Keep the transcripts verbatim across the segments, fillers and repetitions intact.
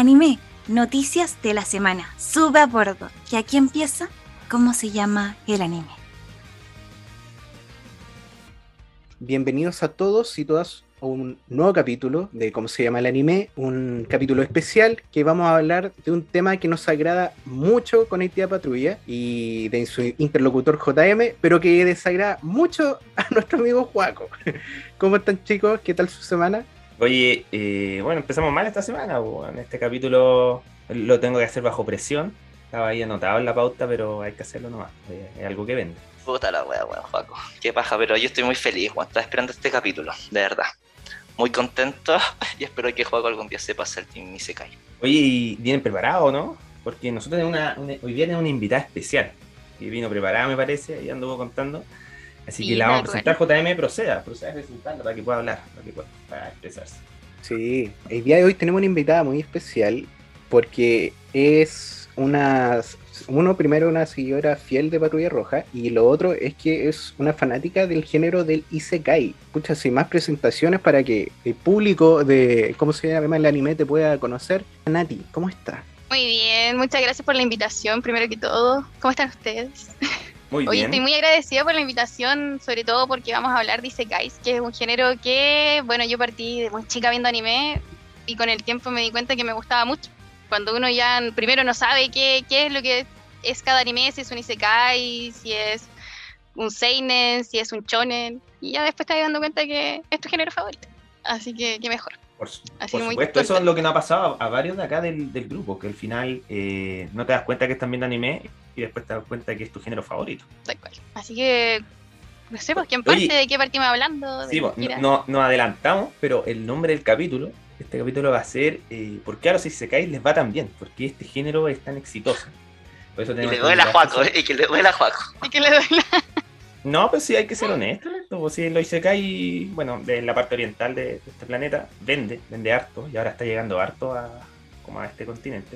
Anime, noticias de la semana. Sube a bordo. Y aquí empieza cómo se llama el anime. Bienvenidos a todos y todas a un nuevo capítulo de cómo se llama el anime, un capítulo especial que vamos a hablar de un tema que nos agrada mucho con Haití Patrulla y de su interlocutor J M, pero que desagrada mucho a nuestro amigo Juaco. ¿Cómo están, chicos? ¿Qué tal su semana? Oye, eh, bueno, empezamos mal esta semana. En este capítulo lo tengo que hacer bajo presión. Estaba ahí anotado en la pauta, pero hay que hacerlo nomás. Eh, es algo que vende. Puta la wea, weón, Juaco. Qué paja, pero yo estoy muy feliz, Juan. Estaba esperando este capítulo, de verdad. Muy contento y espero que Juaco algún día sepa hacer Team Isekai. Oye, ¿y vienen preparados, no? Porque nosotros tenemos una, una, hoy día tenemos una invitada especial. Que vino preparada, me parece, y anduvo contando. Así Sí, que la vamos a tal presentar. J M, proceda, proceda a presentarla para que pueda hablar, para que pueda para expresarse. Sí, el día de hoy tenemos una invitada muy especial porque es una, uno primero una seguidora fiel de Patrulla Roja y lo otro es que es una fanática del género del Isekai. Pucha, sin más presentaciones para que el público de cómo se llama el anime te pueda conocer. Nati, ¿cómo estás? Muy bien, muchas gracias por la invitación, primero que todo. ¿Cómo están ustedes? Muy Oye, bien. estoy muy agradecida por la invitación, sobre todo porque vamos a hablar de Isekais, que es un género que, bueno, yo partí de muy chica viendo anime y con el tiempo me di cuenta que me gustaba mucho. Cuando uno ya primero no sabe qué, qué es lo que es cada anime, si es un Isekai, si es un seinen, si es un shonen, y ya después te vas dando cuenta que es tu género favorito. Así que, qué mejor. Por, Así por muy supuesto, eso es contenta. lo que nos ha pasado a, a varios de acá del, del grupo, que al final eh, no te das cuenta que están viendo anime y después te das cuenta que es tu género favorito. Tal cual. Así que, no sé, pues, ¿quién parte? Oye, ¿De qué partimos hablando? sí, ¿De pues, qué era? no, nos adelantamos, pero el nombre del capítulo, este capítulo va a ser eh, ¿por qué a los Isekais les va tan bien? ¿Por qué este género es tan exitoso? Por eso Y tenemos le esta duele a invitada Juaco, especial. y que le duele a Juaco. ¿Y qué le doy la... No, pues sí, hay que ser honesto, ¿no? Pues sí, los Isekai, bueno, de la parte oriental de, de este planeta, vende, vende harto, y ahora está llegando harto a, como a este continente.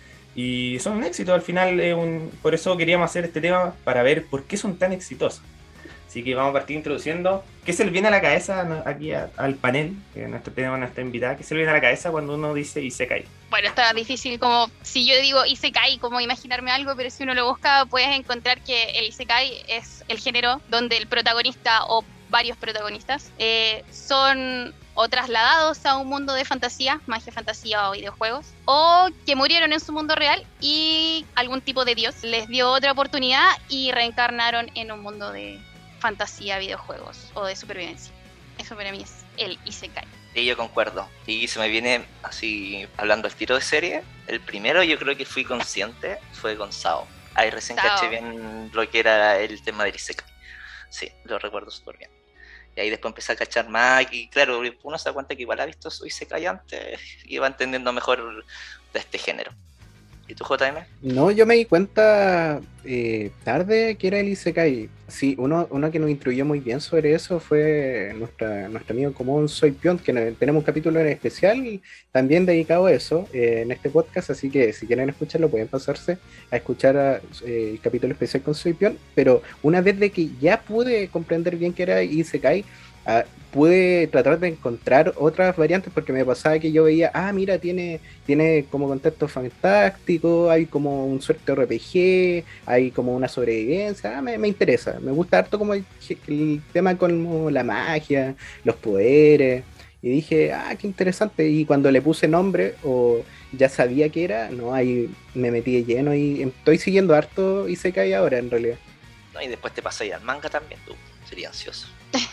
Y son un éxito, al final, eh, un, por eso queríamos hacer este tema, para ver por qué son tan exitosos. Así que vamos a partir introduciendo qué se le viene a la cabeza aquí a, al panel, que nuestro tema, nuestra invitada, qué se le viene a la cabeza cuando uno dice Isekai. Bueno, está difícil como, si yo digo Isekai, como imaginarme algo, pero si uno lo busca puedes encontrar que el Isekai es el género donde el protagonista o varios protagonistas eh, son o trasladados a un mundo de fantasía, magia, fantasía o videojuegos, o que murieron en su mundo real y algún tipo de dios les dio otra oportunidad y reencarnaron en un mundo de fantasía, videojuegos o de supervivencia. Eso para mí es el Isekai. Sí, yo concuerdo. Y se me viene así, hablando al tiro de serie, el primero yo creo que fui consciente fue con Sao. Ahí recién Sao. caché bien lo que era el tema del Isekai. Sí, lo recuerdo súper bien. Y ahí después empecé a cachar más y claro, uno se da cuenta que igual ha visto su Isekai antes y va entendiendo mejor de este género. ¿Y tú, J M? No, yo me di cuenta eh, tarde que era el Isekai. Sí, uno, uno que nos instruyó muy bien sobre eso fue nuestra, nuestro amigo común Soy Pion, que tenemos un capítulo en especial también dedicado a eso eh, en este podcast, así que si quieren escucharlo pueden pasarse a escuchar a, eh, el capítulo especial con Soy Pion, pero una vez de que ya pude comprender bien que era Isekai, uh, pude tratar de encontrar otras variantes porque me pasaba que yo veía, ah, mira, tiene, tiene como contexto fantástico, hay como un suerte R P G, hay como una sobrevivencia, ah, me, me interesa, me gusta harto como el, el tema con la magia, los poderes, y dije, ah, qué interesante, y cuando le puse nombre o ya sabía que era, no, ahí me metí de lleno y estoy siguiendo harto Isekai ahora en realidad. No, y después te pasé al manga también, tú, sería ansioso.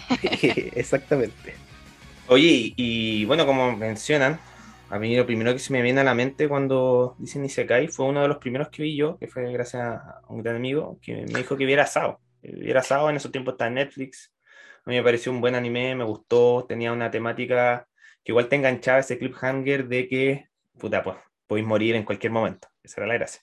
Exactamente. Oye, y, y bueno, como mencionan, a mí lo primero que se me viene a la mente cuando dicen Isekai fue uno de los primeros que vi yo, que fue gracias a un gran amigo que me dijo que viera Sao. Que viera Sao, en esos tiempos está en Netflix. A mí me pareció un buen anime, me gustó, tenía una temática que igual te enganchaba ese cliffhanger de que, puta, pues, podéis morir en cualquier momento. Esa era la gracia.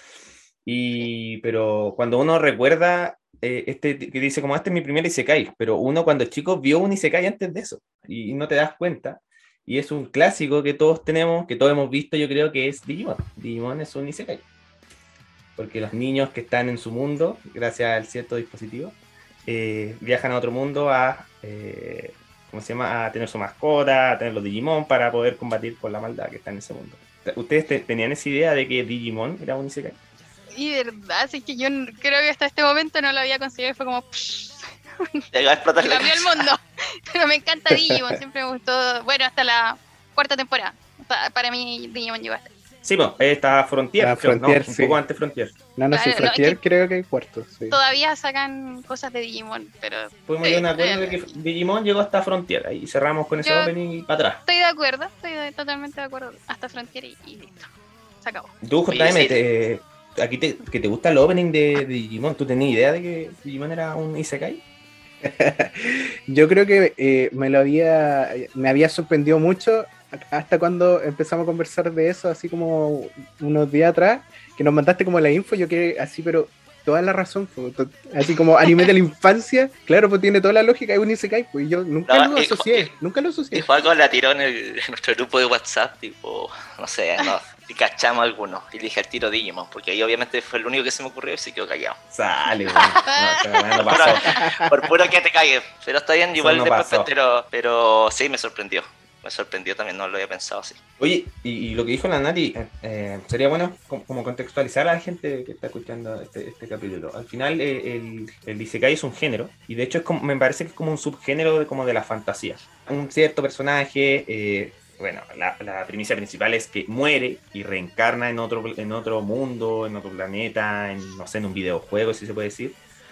Y, pero cuando uno recuerda, eh, este que dice como este es mi primer Isekai, pero uno cuando chico vio un Isekai antes de eso y no te das cuenta. Y es un clásico que todos tenemos, que todos hemos visto, yo creo que es Digimon. Digimon es un Isekai. Porque los niños que están en su mundo, gracias al cierto dispositivo, eh, viajan a otro mundo a, eh, ¿cómo se llama? A tener su mascota, a tener los Digimon para poder combatir con la maldad que está en ese mundo. ¿Ustedes te- tenían esa idea de que Digimon era un Isekai? Y verdad, así que yo n- creo que hasta este momento no lo había considerado y fue como psh, Te va a explotar me la cambió el cabeza. mundo. Pero me encanta Digimon, siempre me gustó. Bueno, hasta la cuarta temporada. Pa- para mí Digimon llegó hasta ahí. Sí, pues, está Frontier, Ah, creo, Frontier, no, un sí. poco antes Frontier. No, no, Claro, sí, no, es Frontier que- creo que hay cuarto, sí. Todavía sacan cosas de Digimon, pero Podemos Sí, llegar a un acuerdo de eh, que Digimon llegó hasta Frontier. Ahí cerramos con ese Yo- opening y para atrás. estoy de acuerdo, estoy de- totalmente de acuerdo. Hasta Frontier y, y listo. Se acabó. Tú, Oye, J M, sí. te, aquí te, que te gusta el opening de, de Digimon. ¿Tú tenías idea de que Digimon era un Isekai? Yo creo que eh, me lo había, me había sorprendido mucho hasta cuando empezamos a conversar de eso, así como unos días atrás, que nos mandaste como la info, yo quedé así, pero toda la razón, pues, to- así como anime de la infancia, claro, pues tiene toda la lógica, es un Isekai, pues y yo nunca No, lo y- asocié, y- nunca lo Y asocié. Juaco la tiró en, el- en nuestro grupo de WhatsApp, tipo, no sé, no, y cachamos algunos. Y le dije al tiro Digimon, porque ahí obviamente fue el único que se me ocurrió y se quedó callado. Sale, weón. No, esta weá no pasó. Por puro que te calles. Pero está bien, Eso igual no después, pasó. pero, pero sí, me sorprendió. Me sorprendió también, no lo había pensado así. Oye, y, y lo que dijo la Nati, eh, eh, sería bueno como, como contextualizar a la gente que está escuchando este, este capítulo. Al final, eh, el, el Isekai es un género, y de hecho es como, me parece que es como un subgénero de, como de la fantasía. Un cierto personaje, eh, bueno, la, la premisa principal es que muere y reencarna en otro, en otro mundo, en otro planeta, en, no sé, en un videojuego, si se puede decir.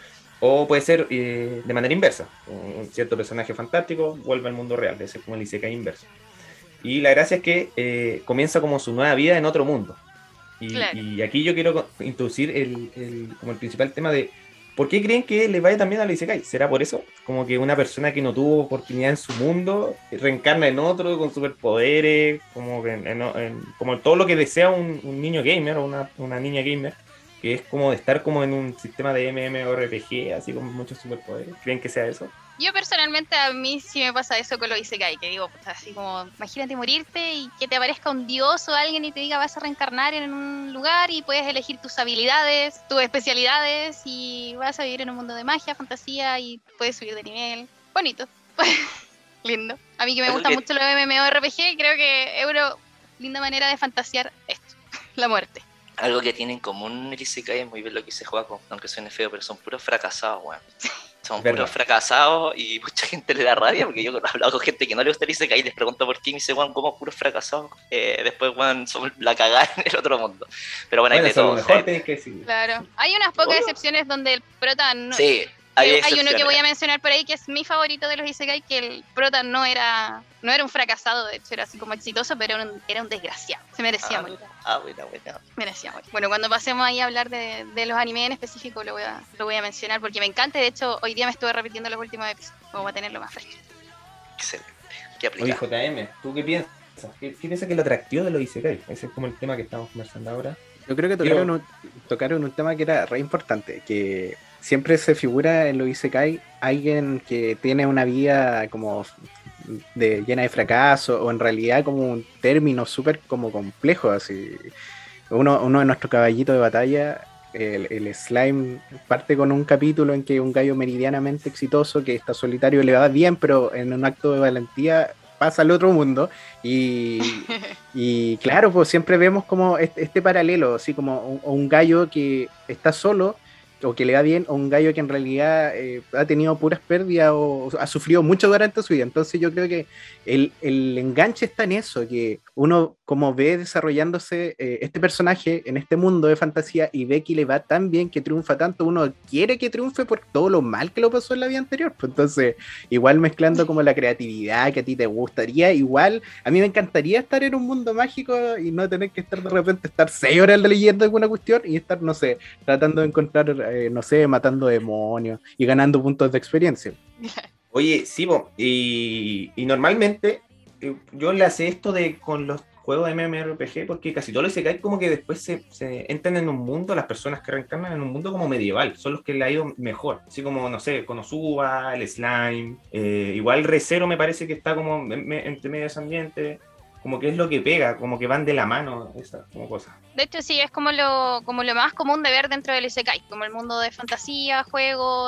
O puede ser eh, de manera inversa. Un cierto personaje fantástico vuelve al mundo real. Ese es como el Isekai inverso. Y la gracia es que eh, comienza como su nueva vida en otro mundo. Y, Claro. y aquí yo quiero co- introducir el, el- como el principal tema de ¿por qué creen que le vaya también al Isekai? ¿Será por eso? Como que una persona que no tuvo oportunidad en su mundo reencarna en otro con superpoderes, como, que en- en- en- como todo lo que desea un, un niño gamer o una, una niña gamer, que es como de estar como en un sistema de MMORPG, así con muchos superpoderes. ¿Creen que sea eso? Yo personalmente a mí sí me pasa eso con los Isekai, que digo, pues, así como, imagínate morirte y que te aparezca un dios o alguien y te diga vas a reencarnar en un lugar y puedes elegir tus habilidades, tus especialidades y vas a vivir en un mundo de magia, fantasía y puedes subir de nivel. Bonito. Lindo. A mí que me Algo gusta que- mucho los MMORPG, creo que es una linda manera de fantasear esto, la muerte. Algo que tiene en común el Isekai es muy bien lo que dice Juaco, aunque suene feo, pero son puros fracasados, weón. Son Verdad. puros fracasados y mucha gente le da rabia porque yo he hablado con gente que no le gusta el Isekai y les pregunto por qué y me dice, weón, ¿cómo puros fracasados? Eh, después, weón, son la cagada en el otro mundo. Pero bueno, hay Bueno, de eso a lo todo. mejor hay- tenéis que decir. Claro. Hay unas pocas Obvio. excepciones donde el prota no... Sí, hay, Hay, hay uno que excepciones. voy a mencionar por ahí que es mi favorito de los Isekai, que el prota no era no era un fracasado, de hecho era así como exitoso, pero era un, era un desgraciado. Se merecía Ah, morir. ah, bueno, bueno. Merecía morir. Bueno, cuando pasemos ahí a hablar de, de los animes en específico lo voy, a, lo voy a mencionar porque me encanta. De hecho, hoy día me estuve repitiendo los últimos episodios, como para tenerlo más fresco. Excelente. ¿Qué Oye, aplica? J M, ¿tú qué piensas? ¿Qué, qué piensas que es lo atractivo de los Isekai? Ese es como el tema que estamos conversando ahora. Yo creo que Quiero- tocaron, un, tocaron un tema que era re importante, que siempre se figura en los Isekai alguien que tiene una vida como de, llena de fracaso, o en realidad como un término súper como complejo, así. Uno, uno de nuestros caballitos de batalla, el, el Slime, parte con un capítulo en que un gallo meridianamente exitoso que está solitario le va bien, pero en un acto de valentía pasa al otro mundo y, y claro, pues siempre vemos como este, este paralelo, así como un, un gallo que está solo o que le va bien, o un gallo que en realidad eh, ha tenido puras pérdidas o, o ha sufrido mucho durante su vida. Entonces yo creo que el, el enganche está en eso, que uno como ve desarrollándose eh, este personaje en este mundo de fantasía y ve que le va tan bien, que triunfa tanto, uno quiere que triunfe por todo lo mal que lo pasó en la vida anterior. Pues entonces, igual mezclando como la creatividad que a ti te gustaría, igual a mí me encantaría estar en un mundo mágico y no tener que estar de repente, estar seis horas leyendo alguna cuestión y estar, no sé, tratando de encontrar, eh, no sé, matando demonios y ganando puntos de experiencia. Oye, sí, po, y, y normalmente eh, yo le hace esto de con los juegos de MMORPG porque casi todos los Isekai como que después se, se entran en un mundo, las personas que reencarnan en un mundo como medieval, son los que le ha ido mejor, así como, no sé, Konosuba, el Slime, eh, igual Re:Zero me parece que está como en- en- entre medio de ese ambiente, como que es lo que pega, como que van de la mano esas como cosas. De hecho, sí, es como lo, como lo más común de ver dentro del Isekai, como el mundo de fantasía, juegos,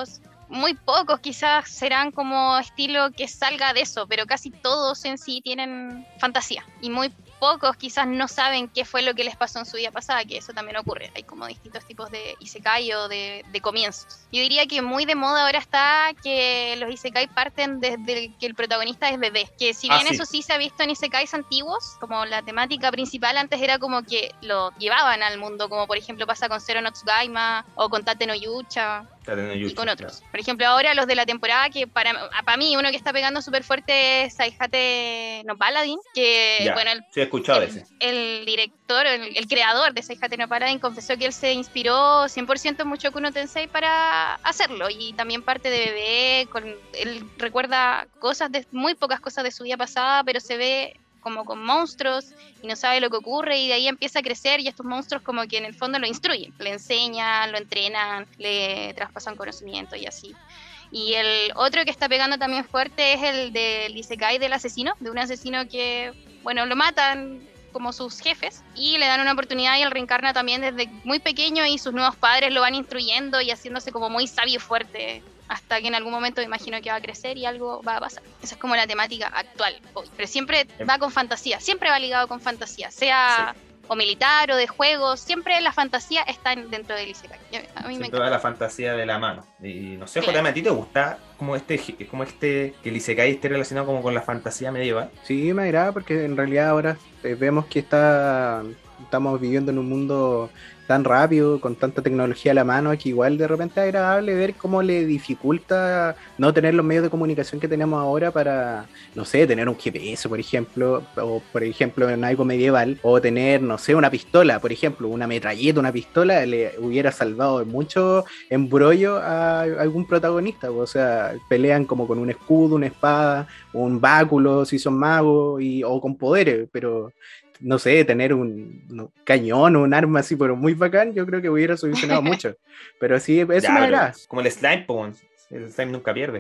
muy pocos quizás serán como estilo que salga de eso, pero casi todos en sí tienen fantasía y muy pocos quizás no saben qué fue lo que les pasó en su vida pasada, que eso también ocurre. Hay como distintos tipos de isekai o de, de comienzos. Yo diría que muy de moda ahora está que los isekai parten desde que el protagonista es bebé, que si bien Ah, sí. eso sí se ha visto en isekais antiguos, como la temática principal antes era como que lo llevaban al mundo, como por ejemplo pasa con Zero no Tsugaima o con Tate no Yucha y con otros. Por ejemplo, ahora los de la temporada que para, para mí uno que está pegando súper fuerte es Saihate no Paladin, que Ya, bueno, el, sí he escuchado el, ese. el director, el, el creador de Saihate no Paladin confesó que él se inspiró cien por ciento en Mushoku no Tensei para hacerlo, y también parte de bebé, con, él recuerda cosas, de, muy pocas cosas de su vida pasada, pero se ve como con monstruos y no sabe lo que ocurre, y de ahí empieza a crecer, y estos monstruos como que en el fondo lo instruyen, le enseñan, lo entrenan, le traspasan conocimiento y así. Y el otro que está pegando también fuerte es el del isekai del asesino, de un asesino que, bueno, lo matan como sus jefes y le dan una oportunidad, y él reencarna también desde muy pequeño, y sus nuevos padres lo van instruyendo y haciéndose como muy sabio y fuerte, hasta que en algún momento me imagino que va a crecer y algo va a pasar. Esa es como la temática actual hoy, pero siempre va con fantasía, siempre va ligado con fantasía, sea sí. o militar o de juegos, siempre la fantasía está dentro del isekai. A mí me encanta. Toda la fantasía de la mano. Y no sé, claro. J M, ¿a ti te gusta como este, como este, que el isekai esté relacionado como con la fantasía medieval? Sí, me agrada porque en realidad ahora eh, vemos que está, estamos viviendo en un mundo tan rápido, con tanta tecnología a la mano, que igual de repente es agradable ver cómo le dificulta no tener los medios de comunicación que tenemos ahora para, no sé, tener un G P S, por ejemplo, o por ejemplo en algo medieval, o tener, no sé, una pistola, por ejemplo, una metralleta, una pistola, le hubiera salvado mucho embrollo a algún protagonista. O sea, pelean como con un escudo, una espada, un báculo si son magos, y, o con poderes, pero no sé, tener un no, cañón o un arma así, pero muy bacán, yo creo que hubiera solucionado mucho. Pero sí, eso ya, me agrada. Como el slime, pues, el slime nunca pierde.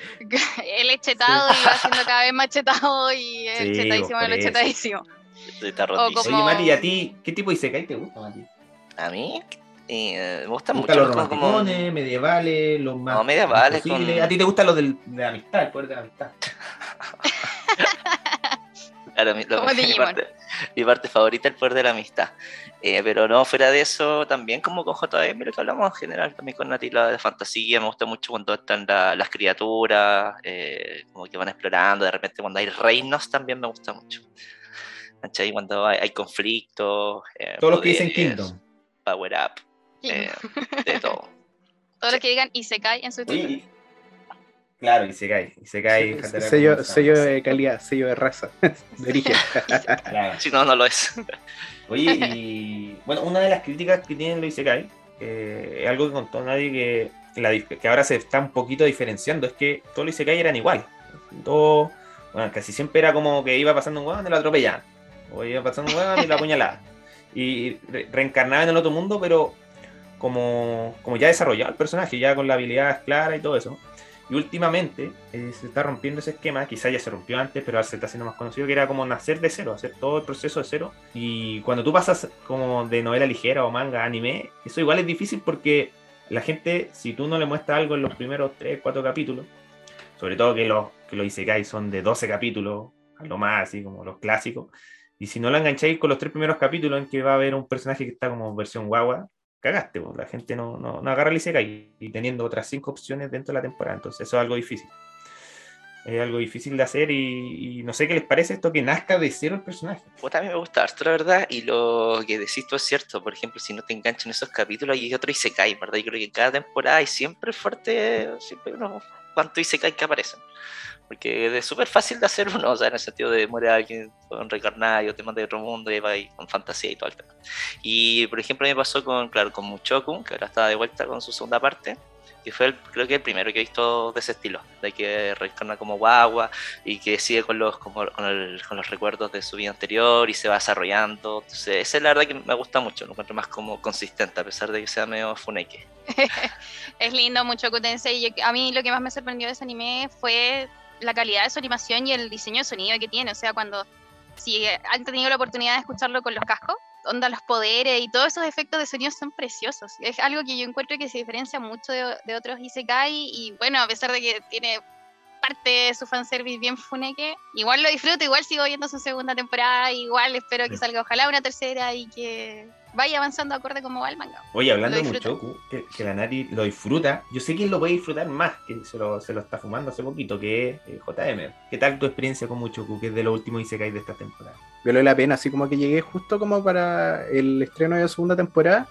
Él es chetado, sí. Y va siendo cada vez más chetado, y es sí, chetadísimo, es chetadísimo. Está rotísimo. Como... Oye, Mati, ¿y a ti qué tipo de isekai te gusta, Mati? A mí eh, me gustan mucho los romanticones, como... medievales, los más no, medievales con... ¿A ti te gustan los del, de la amistad, el poder de la amistad? Claro, mi, lo, mi, parte, mi parte favorita es el poder de la amistad. Eh, pero no, fuera de eso, también como con J M, lo que hablamos en general, también con Nati, la de fantasía, me gusta mucho cuando están la, las criaturas, eh, como que van explorando, de repente cuando hay reinos también me gusta mucho. ¿Cachai? Cuando hay, hay conflictos. Eh, Todos los que dicen Kingdom. Power up. Eh, de todo. Todos sí. los que digan Isekai en su título. Claro, Isekai. Isekai. Sí, sello, sello de calidad, sello de raza, de origen. Claro. Si no, no lo es. Oye, y bueno, una de las críticas que tienen los Isekai, eh, es algo que contó nadie que, que, la, que ahora se está un poquito diferenciando, es que todos los Isekai eran igual. Todo, bueno, casi siempre era como que iba pasando un hueón y lo atropellaban. O iba pasando un hueón y lo apuñalaban. Y re reencarnaba en el otro mundo, pero como, como ya desarrollado el personaje, ya con la habilidad clara y todo eso. Y últimamente eh, se está rompiendo ese esquema, quizás ya se rompió antes, pero ahora se está haciendo más conocido, que era como nacer de cero, hacer todo el proceso de cero. Y cuando tú pasas como de novela ligera o manga a anime, eso igual es difícil porque la gente, si tú no le muestras algo en los primeros tres, cuatro capítulos, sobre todo que los, que los isekai son de doce capítulos, a lo más, así como los clásicos, y si no lo engancháis con los tres primeros capítulos en que va a haber un personaje que está como versión guagua, cagaste, pues. La gente no, no, no agarra el isekai, y teniendo otras cinco opciones dentro de la temporada, entonces eso es algo difícil. Es algo difícil de hacer, y, y no sé qué les parece esto que nazca de cero el personaje. Pues a mí me gusta harto, la verdad, y lo que decís tú es cierto. Por ejemplo, si no te enganchan esos capítulos, hay otro isekai, ¿verdad? Yo creo que en cada temporada hay siempre fuerte, siempre unos cuantos isekai que aparecen. Porque es súper fácil de hacer uno, o sea, en el sentido de muere alguien con reencarnado, te manda de otro mundo y va ahí con fantasía y todo el tema. Y por ejemplo, me pasó con, claro, con Mushoku, que ahora está de vuelta con su segunda parte, que fue el, creo que el primero que he visto de ese estilo, de que reencarna como guagua y que sigue con los, como, con, el, con los recuerdos de su vida anterior y se va desarrollando. Entonces, esa es la verdad que me gusta mucho, lo encuentro más como consistente, a pesar de que sea medio funeke. Es lindo Mushoku Tensei. A mí lo que más me sorprendió de ese anime fue la calidad de su animación y el diseño de sonido que tiene. O sea, cuando si han tenido la oportunidad de escucharlo con los cascos, onda los poderes y todos esos efectos de sonido son preciosos. Es algo que yo encuentro que se diferencia mucho de, de otros Isekai, y bueno, a pesar de que tiene parte de su fanservice bien funeque, igual lo disfruto, igual sigo viendo su segunda temporada, igual espero que salga ojalá una tercera y que vaya avanzando acorde como va el manga. Oye, hablando Lo de disfruto. Mushoku, que, que la Nati lo disfruta, yo sé que él lo puede disfrutar más, que se lo, se lo está fumando hace poquito, que es eh, J M. ¿Qué tal tu experiencia con Mushoku, que es de los últimos Isekai de esta temporada? Valió la pena, así como que llegué justo como para el estreno de la segunda temporada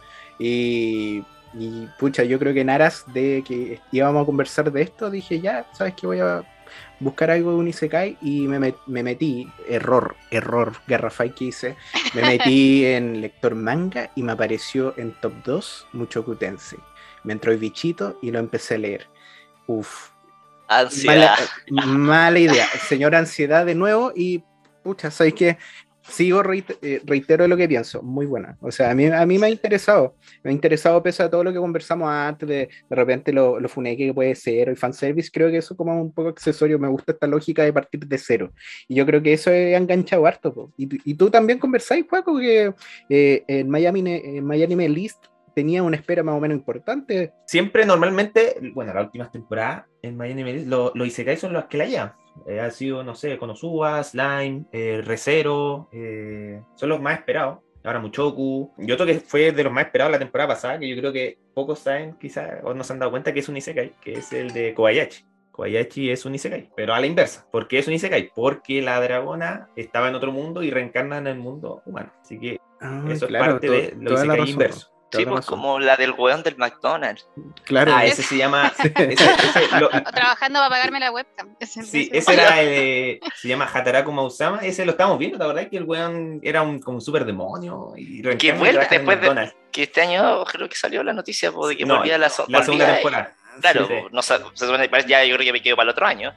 y, y pucha, yo creo que en aras de que íbamos a conversar de esto, dije ya, ¿sabes qué? Voy a buscar algo de un Isekai y me, met, me metí, error, error, garrafal que hice, me metí en lector manga y me apareció en top dos Mushoku Tensei. Me entró el bichito y lo empecé a leer. Uf. Ansiedad. Mala, mala idea. Señora ansiedad de nuevo y pucha, ¿sabes qué? Sigo, reiter, eh, reitero lo que pienso, muy buena. O sea, a mí, a mí me ha interesado, me ha interesado pese a todo lo que conversamos antes, de, de repente lo, lo funeque que puede ser, el fanservice, creo que eso como un poco accesorio, me gusta esta lógica de partir de cero. Y yo creo que eso ha enganchado harto. Po. Y, y tú también conversáis, Juaco, que eh, en Miami, en Miami List tenía una espera más o menos importante. Siempre, normalmente, bueno, las últimas temporadas en Miami List, los lo Isekai son los que la llevan. Eh, ha sido, no sé, Konosuba, Slime, eh, Re:Zero, eh, son los más esperados. Ahora Mushoku. Y otro que fue de los más esperados la temporada pasada, que yo creo que pocos saben, quizás, o no se han dado cuenta que es un Isekai, que es el de Kobayashi. Kobayashi es un Isekai, pero a la inversa. ¿Por qué es un Isekai? Porque la dragona estaba en otro mundo y reencarna en el mundo humano. Así que Ah, eso claro, es parte to- de lo toda la Isekai razón, inverso. Sí, toda la pues razón. como la del weón del McDonald's. Claro. Ah, ese se llama... Ese, ese, lo, O trabajando para pagarme la webcam. Ese- sí, ese- ese era el... eh, se llama Hataraku Mausama. Ese lo estamos viendo, la verdad que el weón era un, como un super demonio. Y Que reencarna y vuelve trabaja en después de McDonald's. que este año creo que salió la noticia po, de que No, volvía a la, so- la segunda volvía, temporada. Claro, Sí, sí. no sa- se supone que ya yo creo que me quedo para el otro año.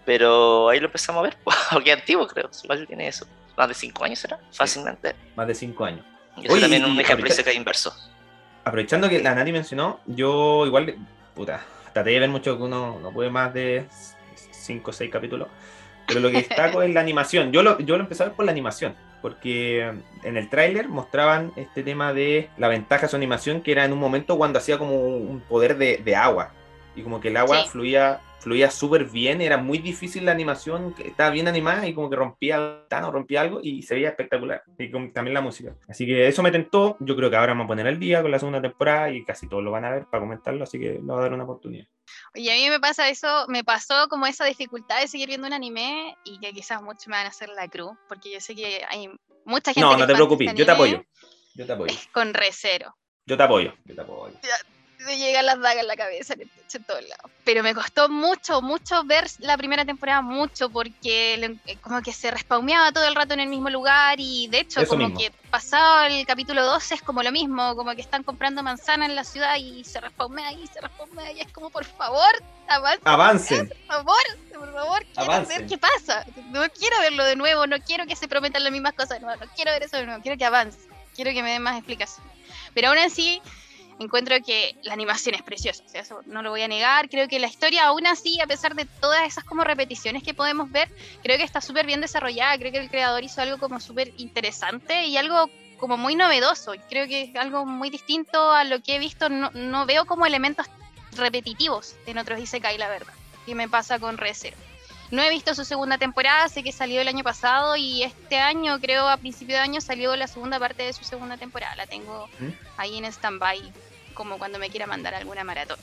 Pero ahí lo empezamos a ver, porque es antiguo creo. Igual tiene eso. Más de cinco años será, fácilmente. Más de cinco años. Y eso Oye, también y- es un y ejemplo de ahorita- Isekai inverso. Aprovechando que la Nati mencionó, yo igual, puta, traté de ver mucho que uno no puede más de cinco o seis capítulos, pero lo que destaco es la animación. Yo lo, yo lo empecé a ver por la animación, porque en el tráiler mostraban este tema de la ventaja de su animación, que era en un momento cuando hacía como un poder de, de agua, y como que el agua Sí. fluía fluía súper bien, era muy difícil la animación, que estaba bien animada y como que rompía o rompía algo y se veía espectacular, y con, también la música. Así que eso me tentó, yo creo que ahora vamos a poner al día con la segunda temporada y casi todos lo van a ver para comentarlo, así que le voy a dar una oportunidad. Oye, a mí me pasa eso, me pasó como esa dificultad de seguir viendo un anime y que quizás muchos me van a hacer la cruz, porque yo sé que hay mucha gente No, que no es te fan de preocupes, este yo te anime, apoyo, yo te apoyo, con Re:Zero. yo te apoyo, yo te apoyo. Me llegan las dagas en la cabeza, en el pecho, en todos lados. Pero me costó mucho, mucho ver la primera temporada, mucho, porque le- como que se respawneaba todo el rato en el mismo lugar y de hecho Eso como mismo. que pasado el capítulo doce es como lo mismo, como que están comprando manzana en la ciudad y se respawnea y se respawnea y es como por favor, avancen, Avancen, por favor, por favor, quiero Avancen. ver qué pasa. No quiero verlo de nuevo, no quiero que se prometan las mismas cosas de nuevo, no quiero ver eso de nuevo, quiero que avance, quiero que me den más explicaciones. Pero aún así encuentro que la animación es preciosa, o sea, eso no lo voy a negar. Creo que la historia, aún así, a pesar de todas esas como repeticiones que podemos ver, creo que está súper bien desarrollada. Creo que el creador hizo algo como súper interesante y algo como muy novedoso. Creo que es algo muy distinto a lo que he visto. No, no veo como elementos repetitivos en otros Isekai, la verdad. Y me pasa con Re:Zero. No he visto su segunda temporada, sé que salió el año pasado y este año, creo a principio de año, salió la segunda parte de su segunda temporada. La tengo ¿Mm? ahí en stand-by, como cuando me quiera mandar alguna maratón.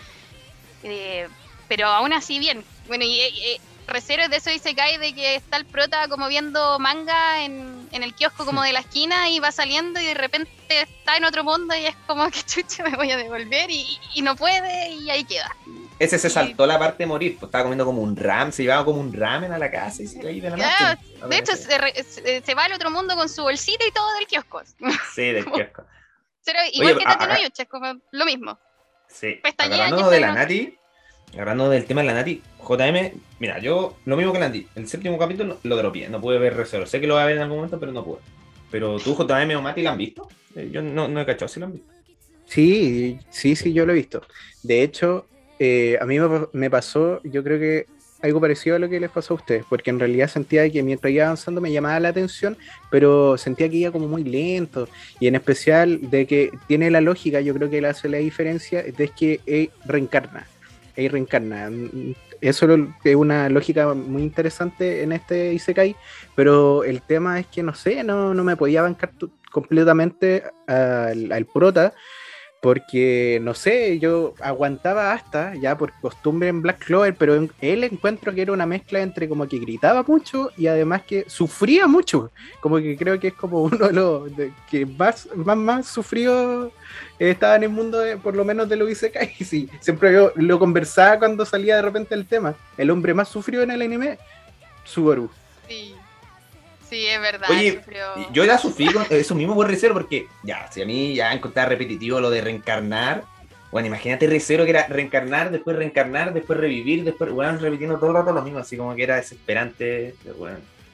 Eh, pero aún así bien. Bueno, y eh, Re:Zero es de eso Isekai de que está el prota como viendo manga en, en el kiosco como de la esquina y va saliendo y de repente está en otro mundo y es como que chucha me voy a devolver y, y no puede y ahí queda. ese se Y- saltó la parte de morir, pues estaba comiendo como un ram, se llevaba como un ramen a la casa y se iba ahí de la Claro, nada, pum, de hecho aparece. se, re- se, se va al otro mundo con su bolsita y todo del kiosco. Sí, del kiosco. Pero igual Oye, que a- Tatenoyuchi, es como lo mismo. Sí, Pestañea, agarrándonos ya de está la en otro. Nati, agarrando del tema de la Nati, J M, mira, yo lo mismo que la Nati, el séptimo capítulo lo dropié, no pude ver Re:Zero, sé que lo va a ver en algún momento, pero no pude. Pero tú, J M o Mati, ¿la han visto? Eh, Yo no, no he cachado si la han visto. Sí, sí, sí, yo lo he visto. De hecho, eh, a mí me, me pasó, yo creo que algo parecido a lo que les pasó a ustedes, porque en realidad sentía que mientras iba avanzando me llamaba la atención, pero sentía que iba como muy lento, y en especial de que tiene la lógica, yo creo que le hace la diferencia, es que Ei reencarna, Ei reencarna. Eso es una lógica muy interesante en este Isekai, pero el tema es que no sé, no, no me podía bancar tu, completamente al, al prota, porque no sé, yo aguantaba hasta ya por costumbre en Black Clover, pero en, él encuentro que era una mezcla entre como que gritaba mucho y además que sufría mucho, como que creo que es como uno de los de, que más, más, más sufrió eh, estaba en el mundo de, por lo menos de los Isekai. Sí, siempre yo lo conversaba cuando salía de repente el tema, el hombre más sufrido en el anime, Subaru. Sí. Sí, es verdad. Oye, sufrió... yo la sufrí con eso mismo por Re:Zero, porque ya, si a mí ya encontraba repetitivo lo de reencarnar, bueno, imagínate Re:Zero que era reencarnar, después reencarnar, después revivir, después, bueno, repitiendo todo el rato lo mismo, así como que era desesperante, bueno,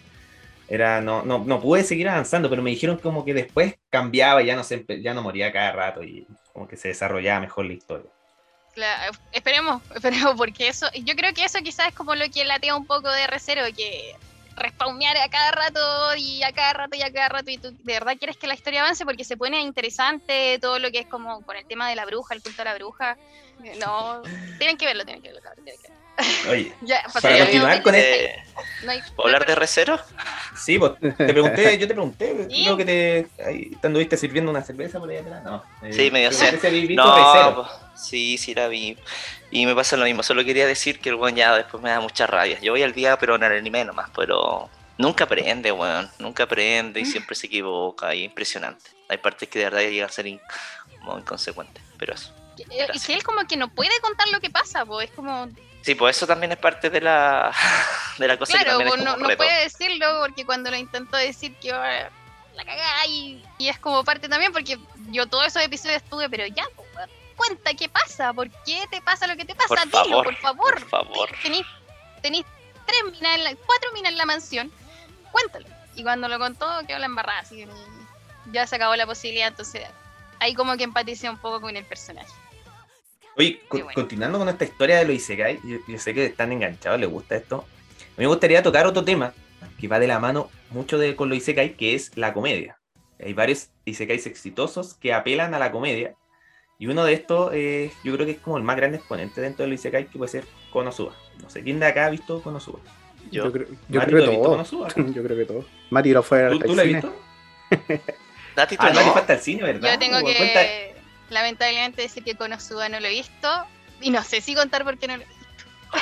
era, no, no, no pude seguir avanzando, pero me dijeron como que después cambiaba y ya no, se, ya no moría cada rato y como que se desarrollaba mejor la historia. Claro, esperemos, esperemos, porque eso, yo creo que eso quizás es como lo que latea un poco de Re:Zero, que respawnear a cada rato y a cada rato y a cada rato y tú de verdad quieres que la historia avance porque se pone interesante todo lo que es como con el tema de la bruja, el culto a la bruja. No, tienen que verlo, tienen que verlo, cabrón, tienen que verlo. Oye, ya, para continuar con eh, no hay, ¿puedo hablar de Re:Zero? Sí, pues te pregunté, yo te pregunté, ¿Sí? creo que te, ahí, te anduviste sirviendo una cerveza por ahí atrás, no. Eh, Sí, medio sed. sed. No, No, sí, sí la vi. Y me pasa lo mismo, solo quería decir que el weón ya después me da mucha rabia. Yo voy al día, pero en el anime nomás, pero nunca aprende, weón, nunca aprende y siempre se equivoca, y impresionante. Hay partes que de verdad llegan a ser in- como inconsecuentes, pero eso. y que él como que no puede contar lo que pasa, pues es como... Sí, pues eso también es parte de la, de la cosa Claro, que también pues, es no, como no reto. puede decirlo porque cuando lo intentó decir que oh, la cagá y, y es como parte también porque yo todos esos episodios estuve, pero ya, pues, weón, cuenta qué pasa, por qué te pasa lo que te pasa, Por dilo, favor, por favor. por favor. Tenís, tenís tres minas, en la, cuatro minas en la mansión, cuéntalo. Y cuando lo contó quedó la embarrada, así que ya se acabó la posibilidad, entonces ahí como que empaticé un poco con el personaje. Oye, co- bueno. continuando con esta historia de los Isekai, yo, yo sé que están enganchados, les gusta esto. A mí me gustaría tocar otro tema que va de la mano mucho de, con los Isekai, que es la comedia. Hay varios Isekais exitosos que apelan a la comedia. Y uno de estos, eh, yo creo que es como el más grande exponente dentro de los Isekai, que puede ser Konosuba. No sé quién de acá ha visto Konosuba. Yo, Yo creo, yo Mati, creo ¿tú que has visto todo. Konosuba? Yo creo que todo. Mati lo fue ¿Tú, hasta tú el lo has cine. visto? Nati, tú Ah, no, le no. falta el cine, ¿verdad? Yo tengo Bueno, que cuenta- lamentablemente decir que Konosuba no lo he visto y no sé si contar por qué no lo he visto.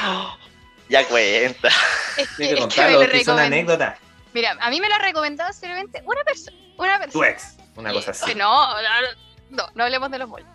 Ya cuenta. Es que, Tienes que es que me contarlo, lo que son recomendó. anécdotas. Mira, a mí me lo ha recomendado simplemente una persona. Una persona. Tu ex, una Y- cosa así. No, no, no, no hablemos de los bols.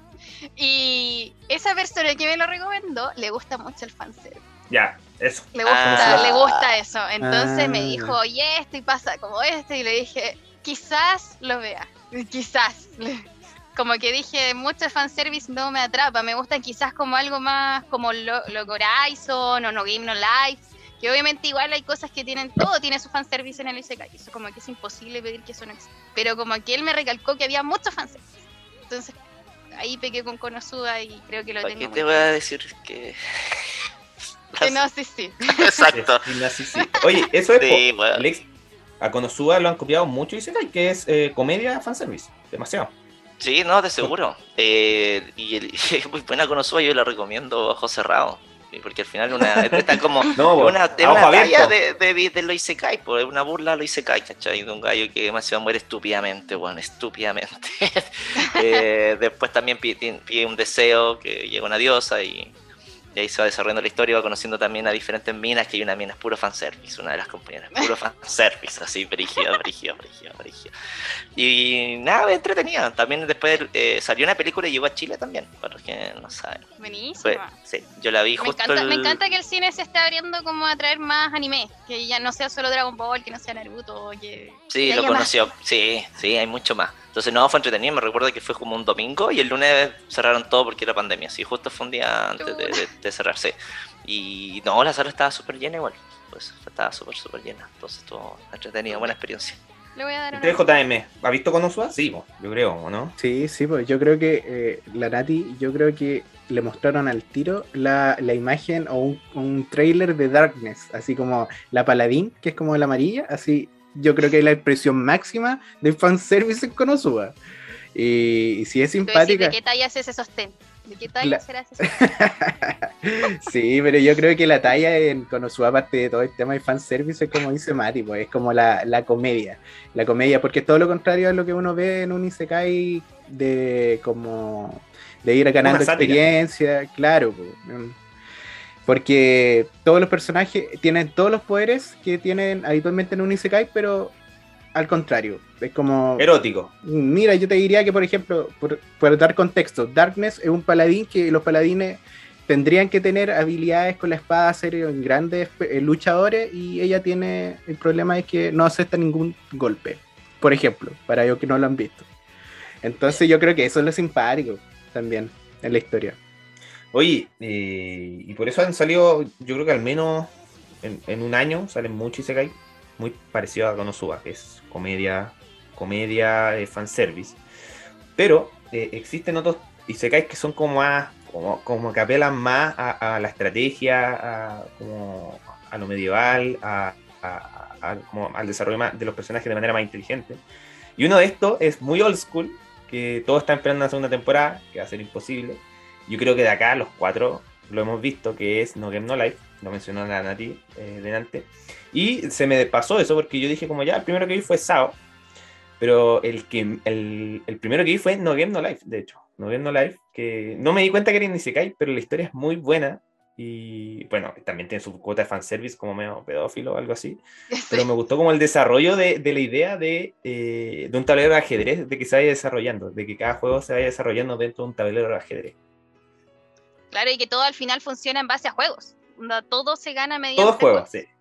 Y esa persona que me lo recomendó le gusta mucho el fanservice. Ya, eso. Le gusta, Ah. le gusta eso. Entonces Ah. me dijo, oye, esto y pasa como esto. Y le dije, quizás lo vea. Quizás. Como que dije, mucho fanservice no me atrapa. Me gusta quizás como algo más como lo, lo Horizon o No Game No Life. Que obviamente igual hay cosas que tienen, todo tiene su fanservice en el Isekai. Eso como que es imposible pedir que eso no exista. Pero como que él me recalcó que había mucho fanservice. Entonces ahí pequé con Konosuba y creo que lo ¿Para tengo. qué muy te voy a decir que.? Que no, sí, sí. Exacto. Sí, sí, sí. Oye, eso es. Sí, po- bueno. Alex, a Konosuba lo han copiado mucho Isekai, que es eh, comedia fanservice. Demasiado. Sí, no, de seguro. Eh, y el, es muy buena Konosuba, yo la recomiendo a ojos cerrados. Sí, porque al final una, está como No, po, una, es a una ojo talla abierto. de, de, de lo Isekai, pues, es una burla a lo Isekai, ¿cachai? De un gallo que demasiado muere estúpidamente, bueno, estúpidamente. eh, después también pide, pide un deseo, que llega una diosa y, y ahí se va desarrollando la historia, va conociendo también a diferentes minas, que hay una mina es puro fanservice, una de las compañeras, puro fanservice, así, brígido, brígido, brígido, brígido. Y nada, entretenida. También después eh, salió una película y llegó a Chile también, para los que no saben. Buenísimo. Fue- sí, yo la vi Me justo encanta, el... me encanta que el cine se esté abriendo como a traer más anime, que ya no sea solo Dragon Ball, que no sea Naruto, que, Sí, que lo haya más. conoció. Sí, sí, hay mucho más. Entonces, no, fue entretenido. Me recuerdo que fue como un domingo y el lunes cerraron todo porque era pandemia. Sí, justo fue un día antes de, de, de cerrarse. Y no, la sala estaba súper llena igual. Pues estaba súper, súper llena. Entonces, estuvo entretenida, buena experiencia. Le voy a dar una ¿Usted, J M, ha visto Konosuba? Sí, po, yo creo, ¿o no? Sí, sí, pues yo creo que eh, la Nati, yo creo que le mostraron al tiro la, la imagen o un, un trailer de Darkness, así como la paladín, que es como la amarilla, así yo creo que es la expresión máxima de fanservice en Konosuba. Y, y si es Te voy a decir, simpática... ¿de qué talla es ese sostén? ¿De qué talla Cla- será ese sostén? Sí, pero yo creo que la talla en Konosuba, aparte de todo el tema de fanservice, es como dice Mati, pues, es como la, la comedia. La comedia, porque es todo lo contrario a lo que uno ve en un Isekai de como de ir ganando Una sátira. experiencia, claro, pues, mm, porque todos los personajes tienen todos los poderes que tienen habitualmente en un Isekai, pero al contrario, es como... Erótico. Mira, yo te diría que, por ejemplo, por, por dar contexto, Darkness es un paladín que los paladines tendrían que tener habilidades con la espada, ser grandes eh, luchadores, y ella tiene el problema es que no acepta ningún golpe, por ejemplo, para ellos que no lo han visto. Entonces yo creo que eso es lo simpático también en la historia. Oye, eh, y por eso han salido, yo creo que al menos en, en un año salen muchos Isekai, muy parecido a Konosuba, que es comedia, comedia, eh, fanservice. Pero eh, existen otros Isekais que son como más, como, como que apelan más a, a la estrategia, a, como a lo medieval, a, a- a- como al desarrollo más de los personajes de manera más inteligente. Y uno de estos es muy old school, que todos están esperando una segunda temporada, que va a ser imposible. Yo creo que de acá los cuatro lo hemos visto, que es No Game No Life, lo mencionó la Nati eh, delante. Y se me pasó eso porque yo dije como ya, el primero que vi fue Sao, pero el, que, el, el primero que vi fue No Game No Life, de hecho. No Game No Life, que no me di cuenta que era Isekai, pero la historia es muy buena. Y bueno, también tiene su cuota de fanservice como medio pedófilo o algo así. Pero me gustó como el desarrollo de, de la idea de, eh, de un tablero de ajedrez, de que se vaya desarrollando, de que cada juego se vaya desarrollando dentro de un tablero de ajedrez. Claro, y que todo al final funciona en base a juegos. Onda, todo se gana mediante Todos juegos, sí.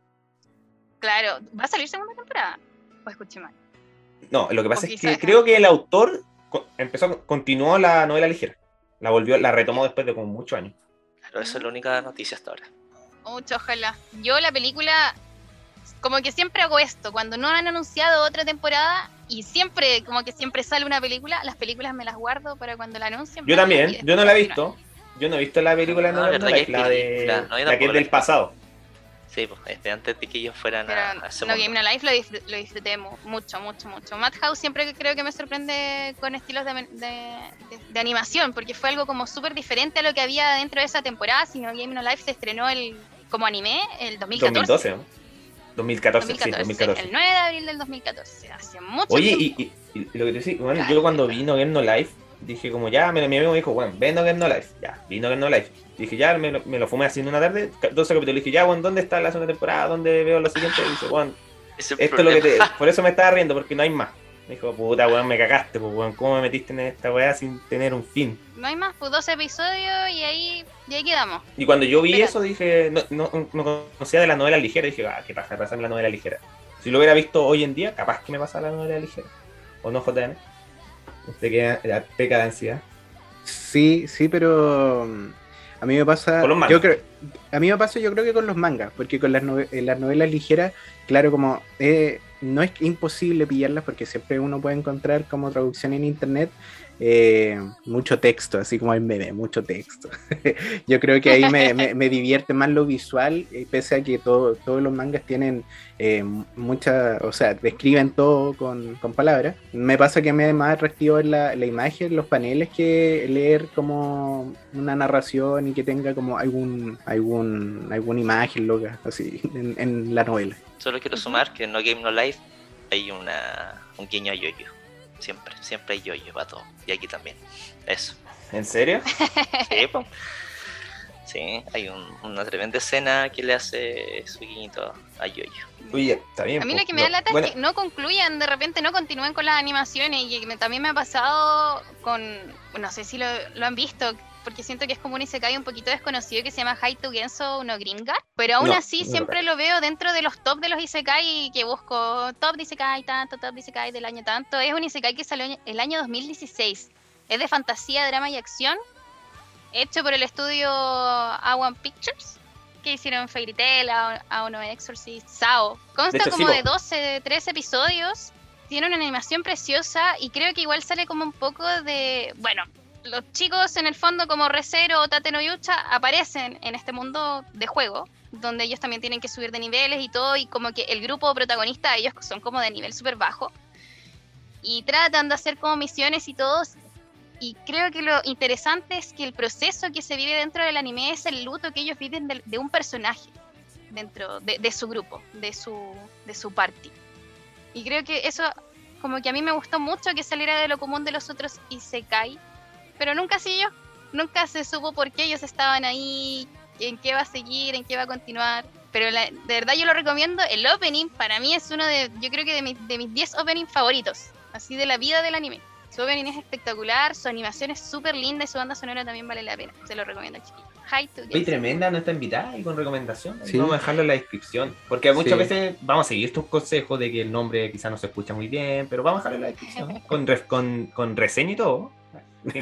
Claro, ¿va a salir segunda temporada? O escuché mal. No, lo que pasa O es quizás- que creo que el autor co- empezó, continuó la novela ligera. La volvió, la retomó después de como muchos años. Claro, esa es la única noticia hasta ahora. Mucho, ojalá. Yo la película, como que siempre hago esto, cuando no han anunciado otra temporada y siempre, como que siempre sale una película, las películas me las guardo para cuando la anuncien. Yo verla y también, después yo no la he continuar. visto. Yo no he visto la película No, de verdad No que Life, la hay de película. No, yo la que es tampoco la del he pasado. Sí, pues este, antes de que ellos fueran Pero a, a ese No mundo. Game No Life lo, disfr- lo disfruté mu- mucho, mucho, mucho. Madhouse siempre que creo que me sorprende con estilos de, de- de- de animación, porque fue algo como súper diferente a lo que había dentro de esa temporada. Si No Game No Life se estrenó el, como anime el dos mil catorce. dos mil doce, ¿no? dos mil catorce, sí, dos mil catorce. El nueve de abril del dos mil catorce, hace mucho Oye, tiempo. y, y, y lo que te decía, bueno, yo cuando vi No Game No Life, dije como ya, me, mi amigo me dijo, bueno, ve No Game No Life, ya, vi No Game No Life. Dije, ya, me lo, me lo fumé así en una tarde, doce capítulos, dije, ya, bueno, ¿dónde está la segunda temporada? ¿Dónde veo lo siguiente? Y dice, bueno, Ese es el esto es lo que te... problema. Por eso me estaba riendo, porque no hay más. Me dijo, puta, weón, me cagaste, pues, weón, ¿cómo me metiste en esta weá sin tener un fin? No hay más, pues doce episodios y ahí, y ahí quedamos. Y cuando yo vi Mira. eso, dije, no, no, no conocía de la novela ligera, dije, ah, qué pasa, pasarme la novela ligera. Si lo hubiera visto hoy en día, capaz que me pasa la novela ligera. ¿O no, J M? Usted queda la peca de ansiedad. Sí, sí, pero mm, a mí me pasa, Con los mangas. yo creo, a mí me pasa yo creo que con los mangas, porque con las, nove- eh, las novelas ligeras, claro, como eh, no es imposible pillarlas porque siempre uno puede encontrar como traducción en internet eh, mucho texto, así como en meme, mucho texto. Yo creo que ahí me, me, me divierte más lo visual, eh, pese a que todo, todos los mangas tienen eh, mucha, o sea, describen todo con, con palabras. Me pasa que me es más atractivo la, la imagen, los paneles, que leer como una narración y que tenga como algún, algún, alguna imagen loca, así, en, en la novela. Solo quiero sumar que en No Game No Life hay una, un guiño a Yoyo. Siempre, siempre hay Yoyo para todo. Y aquí también. Eso. ¿En serio? Sí, po. Sí, hay un- una tremenda escena que le hace su guiñito a Yoyo. Oye, está bien. A mí pues, lo que me da no, lata bueno, es que no concluyan, de repente no continúen con las animaciones y que me- también me ha pasado con, no sé si lo, lo han visto, porque siento que es como un isekai un poquito desconocido que se llama Haito Genso no Gringa, pero aún No, así no lo siempre lo veo dentro de los top de los isekai que busco, top de isekai tanto, top de isekai del año tanto. Es un isekai que salió el año dos mil dieciséis, es de fantasía, drama y acción, hecho por el estudio A uno Pictures, que hicieron Fairy Tail, A uno Exorcist, Sao. Consta De hecho, como sí, de po. doce, trece episodios tiene una animación preciosa y creo que igual sale como un poco de, bueno, los chicos en el fondo como Re:Zero o Tate no Yucha aparecen en este mundo de juego, donde ellos también tienen que subir de niveles y todo, y como que el grupo protagonista, ellos son como de nivel súper bajo, y tratan de hacer como misiones y todo, y creo que lo interesante es que el proceso que se vive dentro del anime es el luto que ellos viven de, de un personaje dentro de, de su grupo, de su, de su party. Y creo que eso como que a mí me gustó mucho, que saliera de lo común de los otros isekai, pero nunca siguió, nunca se supo por qué ellos estaban ahí, en qué va a seguir, en qué va a continuar. Pero la, de verdad yo lo recomiendo. El opening para mí es uno de, yo creo que de, mi, de mis diez openings favoritos, así de la vida del anime. Su opening es espectacular, su animación es súper linda y su banda sonora también vale la pena. Se lo recomiendo, chiquillos. Hi to Oye, tremenda nuestra invitada y con recomendación. Sí. Vamos a dejarlo en la descripción. Porque muchas Sí. veces vamos a seguir tus consejos de que el nombre quizás no se escucha muy bien, pero vamos a dejarlo en la descripción. Con, re- con, con reseña y todo. El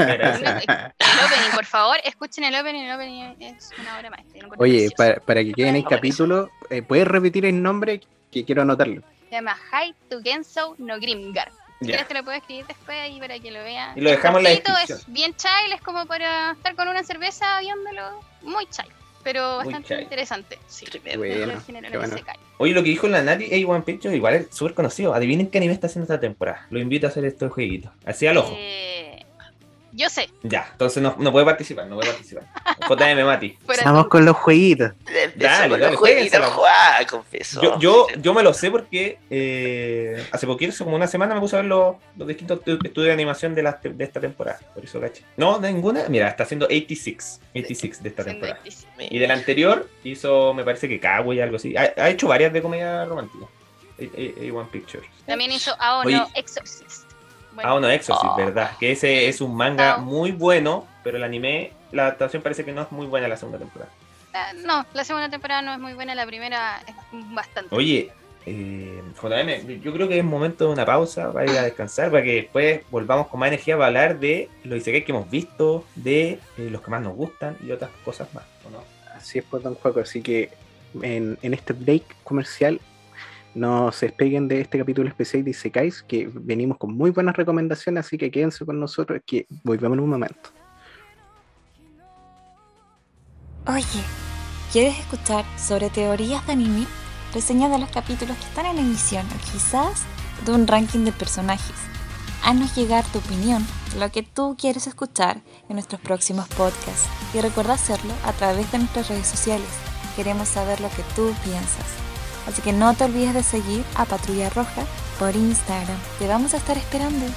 opening, por favor, escuchen el opening. El opening es una obra maestra. Lo encuentro Oye, precioso. para, para que quede en el Vamos a capítulo, eh, ¿puedes repetir el nombre? Que quiero anotarlo. Se llama Hi to Gensou no Grimgar. Si Ya. quieres te lo puedo escribir después ahí para que lo vean. Y lo Es dejamos en la cortito, descripción. es bien chill, es como para estar con una cerveza viéndolo. Muy chill, pero Muy bastante chill. interesante. Sí, Tremendo. Bueno, dentro del género qué no bueno. se cae. Oye, lo que dijo la Nati, A uno Pictures igual es súper conocido. Adivinen qué anime está haciendo esta temporada. Lo invito a hacer estos jueguitos. Así al ojo. Eh, yo sé. Ya, entonces no, no puede participar, no puede participar. J M Mati. fuera Estamos tú. con los jueguitos. Empezó Dale, con dale, los jueguitos, juéguensela. juá, confesó. Yo, yo, yo me lo sé porque eh, hace poquito, hace como una semana, me puse a ver los, los distintos estu- estudios de animación de, la, de esta temporada. Por eso, caché. No, ninguna. Mira, está haciendo ochenta y seis. ochenta y seis de esta Siendo temporada. difícil. Y del anterior hizo, me parece que Kaguya, algo así. Ha, ha hecho varias de comedia romántica. A uno Pictures. También hizo A O Oye. no Exorcist. Bueno, Ah, no, Exorcist, Oh. ¿verdad? Que ese es un manga Ah. muy bueno, pero el anime, la adaptación parece que no es muy buena la segunda temporada. eh, no, la segunda temporada no es muy buena, la primera es bastante. Oye, eh, J M, yo creo que es momento de una pausa para ir a descansar, para que después volvamos con más energía para hablar de los isekais que hemos visto, de eh, los que más nos gustan y otras cosas más, ¿o no? Así es, pues, don Juaco. Así que en, en este break comercial no se despeguen de este capítulo especial de Isekais, que venimos con muy buenas recomendaciones, así que quédense con nosotros, que volvemos en un momento. Oye, ¿quieres escuchar sobre teorías de anime? Reseñas de los capítulos que están en emisión o quizás de un ranking de personajes. Haznos llegar tu opinión, lo que tú quieres escuchar en nuestros próximos podcasts y recuerda hacerlo a través de nuestras redes sociales. Queremos saber lo que tú piensas. Así que no te olvides de seguir a Patrulla Roja por Instagram. Te vamos a estar esperando.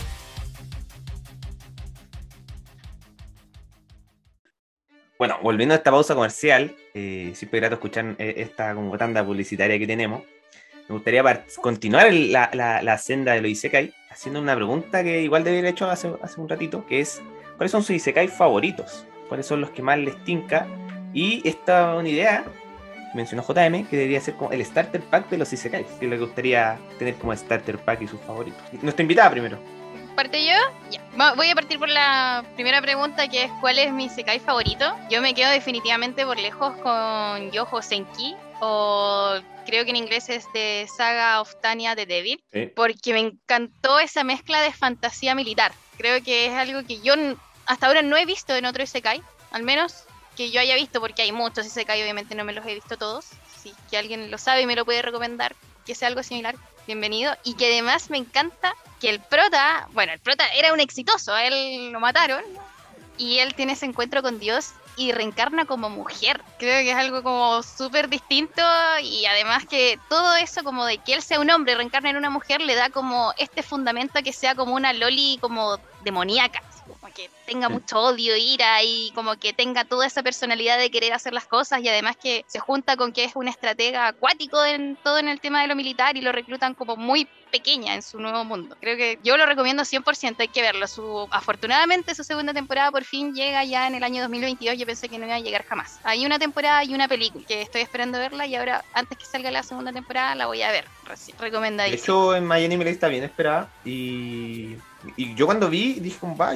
Bueno, volviendo a esta pausa comercial, eh, siempre grato escuchar eh, esta como tanda publicitaria que tenemos. Me gustaría par- continuar el- la, la, la senda de los isekai haciendo una pregunta que igual debí haber hecho hace, hace un ratito, que es ¿cuáles son sus isekai favoritos? ¿Cuáles son los que más les tinca? Y esta es una idea que mencionó J M, que debería ser como el starter pack de los isekais, que es lo que gustaría tener como starter pack y sus favoritos. Nuestra invitada primero. ¿Parte yo? Ya. Va- Voy a partir por la primera pregunta, que es ¿cuál es mi isekai favorito? Yo me quedo definitivamente por lejos con Yoho Senki, o creo que en inglés es de Saga of Tanya the Devil, Sí. porque me encantó esa mezcla de fantasía militar. Creo que es algo que yo n- hasta ahora no he visto en otro isekai, al menos que yo haya visto, porque hay muchos isekai, obviamente no me los he visto todos. Si que alguien lo sabe y me lo puede recomendar, que sea algo similar, bienvenido. Y que además me encanta que el prota, bueno, el prota era un exitoso, a él lo mataron, y él tiene ese encuentro con Dios y reencarna como mujer. Creo que es algo como súper distinto, y además que todo eso como de que él sea un hombre y reencarna en una mujer le da como este fundamento a que sea como una loli como demoníaca, como que tenga Sí. mucho odio, ira, y como que tenga toda esa personalidad de querer hacer las cosas, y además que se junta con que es un estratega acuático en todo en el tema de lo militar y lo reclutan como muy pequeña en su nuevo mundo. Creo que yo lo recomiendo cien por ciento, hay que verlo. Su, afortunadamente su segunda temporada por fin llega ya en el año dos mil veintidós, yo pensé que no iba a llegar jamás. Hay una temporada y una película que estoy esperando verla, y ahora antes que salga la segunda temporada la voy a ver. Reci- De Recomendadísimo. hecho, en My Anime List está bien esperada. Y, y yo cuando vi, dije como, va, y este me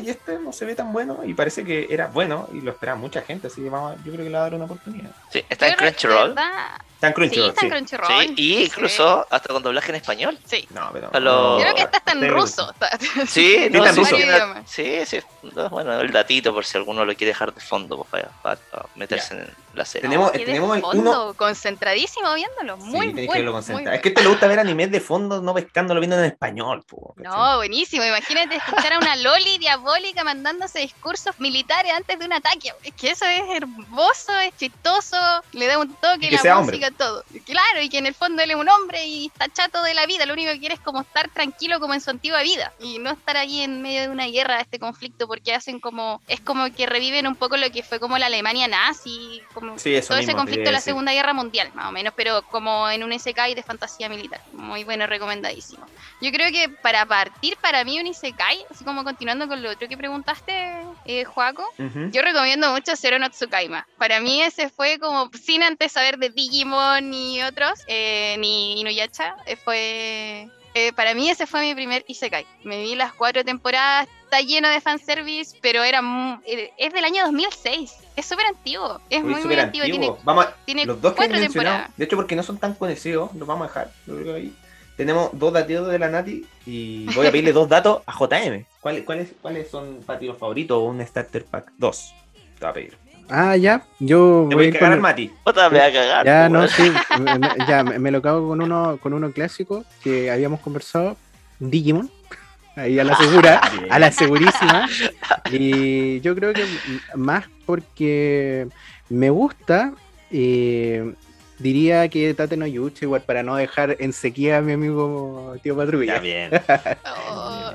no se ve tan bueno y parece que era bueno y lo esperaba mucha gente, así que vamos, yo creo que le va a dar una oportunidad. Sí, está en Yo, de Crunchyroll. verdad, Está en Crunchyroll, sí, está sí. en Crunchyroll. Sí, y incluso hasta con doblaje en español. Sí. No, pero... A lo- Creo que está hasta en Este- ruso. Sí, Sí, no, está en sí, ruso. sí, Idioma. sí, sí. No, bueno, el datito por si alguno lo quiere dejar de fondo pues, para, para meterse en la serie. Tenemos- No, quedé tenemos el fondo, uno- concentradísimo viéndolo. Sí, Muy tenés que bueno. verlo muy concentrado. bueno. Es que a este le gusta ver animes de fondo, no pescándolo viendo en español. Po, ¿cachai? No, buenísimo. Imagínate escuchar a una Loli diabólica mandándose discursos militares antes de un ataque. Es que eso es hermoso, es chistoso, le da un toque, Y que la sea música, todo. Claro, y que en el fondo él es un hombre y está chato de la vida. Lo único que quiere es como estar tranquilo como en su antigua vida y no estar ahí en medio de una guerra, de este conflicto, porque hacen como, es como que reviven un poco lo que fue como la Alemania nazi, como Sí, eso todo ese mismo, conflicto de quería la decir. Segunda Guerra Mundial, más o menos, pero como en un isekai de fantasía militar. Muy bueno, recomendadísimo. Yo creo que para partir, para mí un isekai, así como continuando con lo otro que preguntaste, eh, Joaco, Ujú. yo recomiendo mucho Zero no Tsukaima. Para mí ese fue como, sin antes saber de Digimon ni otros, eh, ni Inuyasha, eh, fue... eh, para mí ese fue mi primer isekai. Me vi las cuatro temporadas, está lleno de fanservice, pero era mu- eh, es del año dos mil seis. Es súper antiguo, es Uy, muy, muy súper antiguo. Tiene, antiguo. Vamos a- tiene los dos que cuatro he mencionado, temporadas. de hecho porque no son tan conocidos, los vamos a dejar. Yo creo que ahí tenemos dos datos de la Nati y voy a pedirle dos datos a J M. ¿Cuáles, cuáles, cuáles son para ti los favoritos o un starter pack? Dos. Te va a pedir. Ah, ya, yo Te voy voy a a ir cagar con- al Mati. Otra me va a cagar. Ya, pues, no, weón. sí, me- me- ya, me, me lo cago con uno, con uno clásico que habíamos conversado, Digimon, ahí a la segura, a la segurísima, y yo creo que m- más porque me gusta, eh, diría que Tate no Yucha, igual para no dejar en sequía a mi amigo Tío Patrulla. Ya bien. Oh.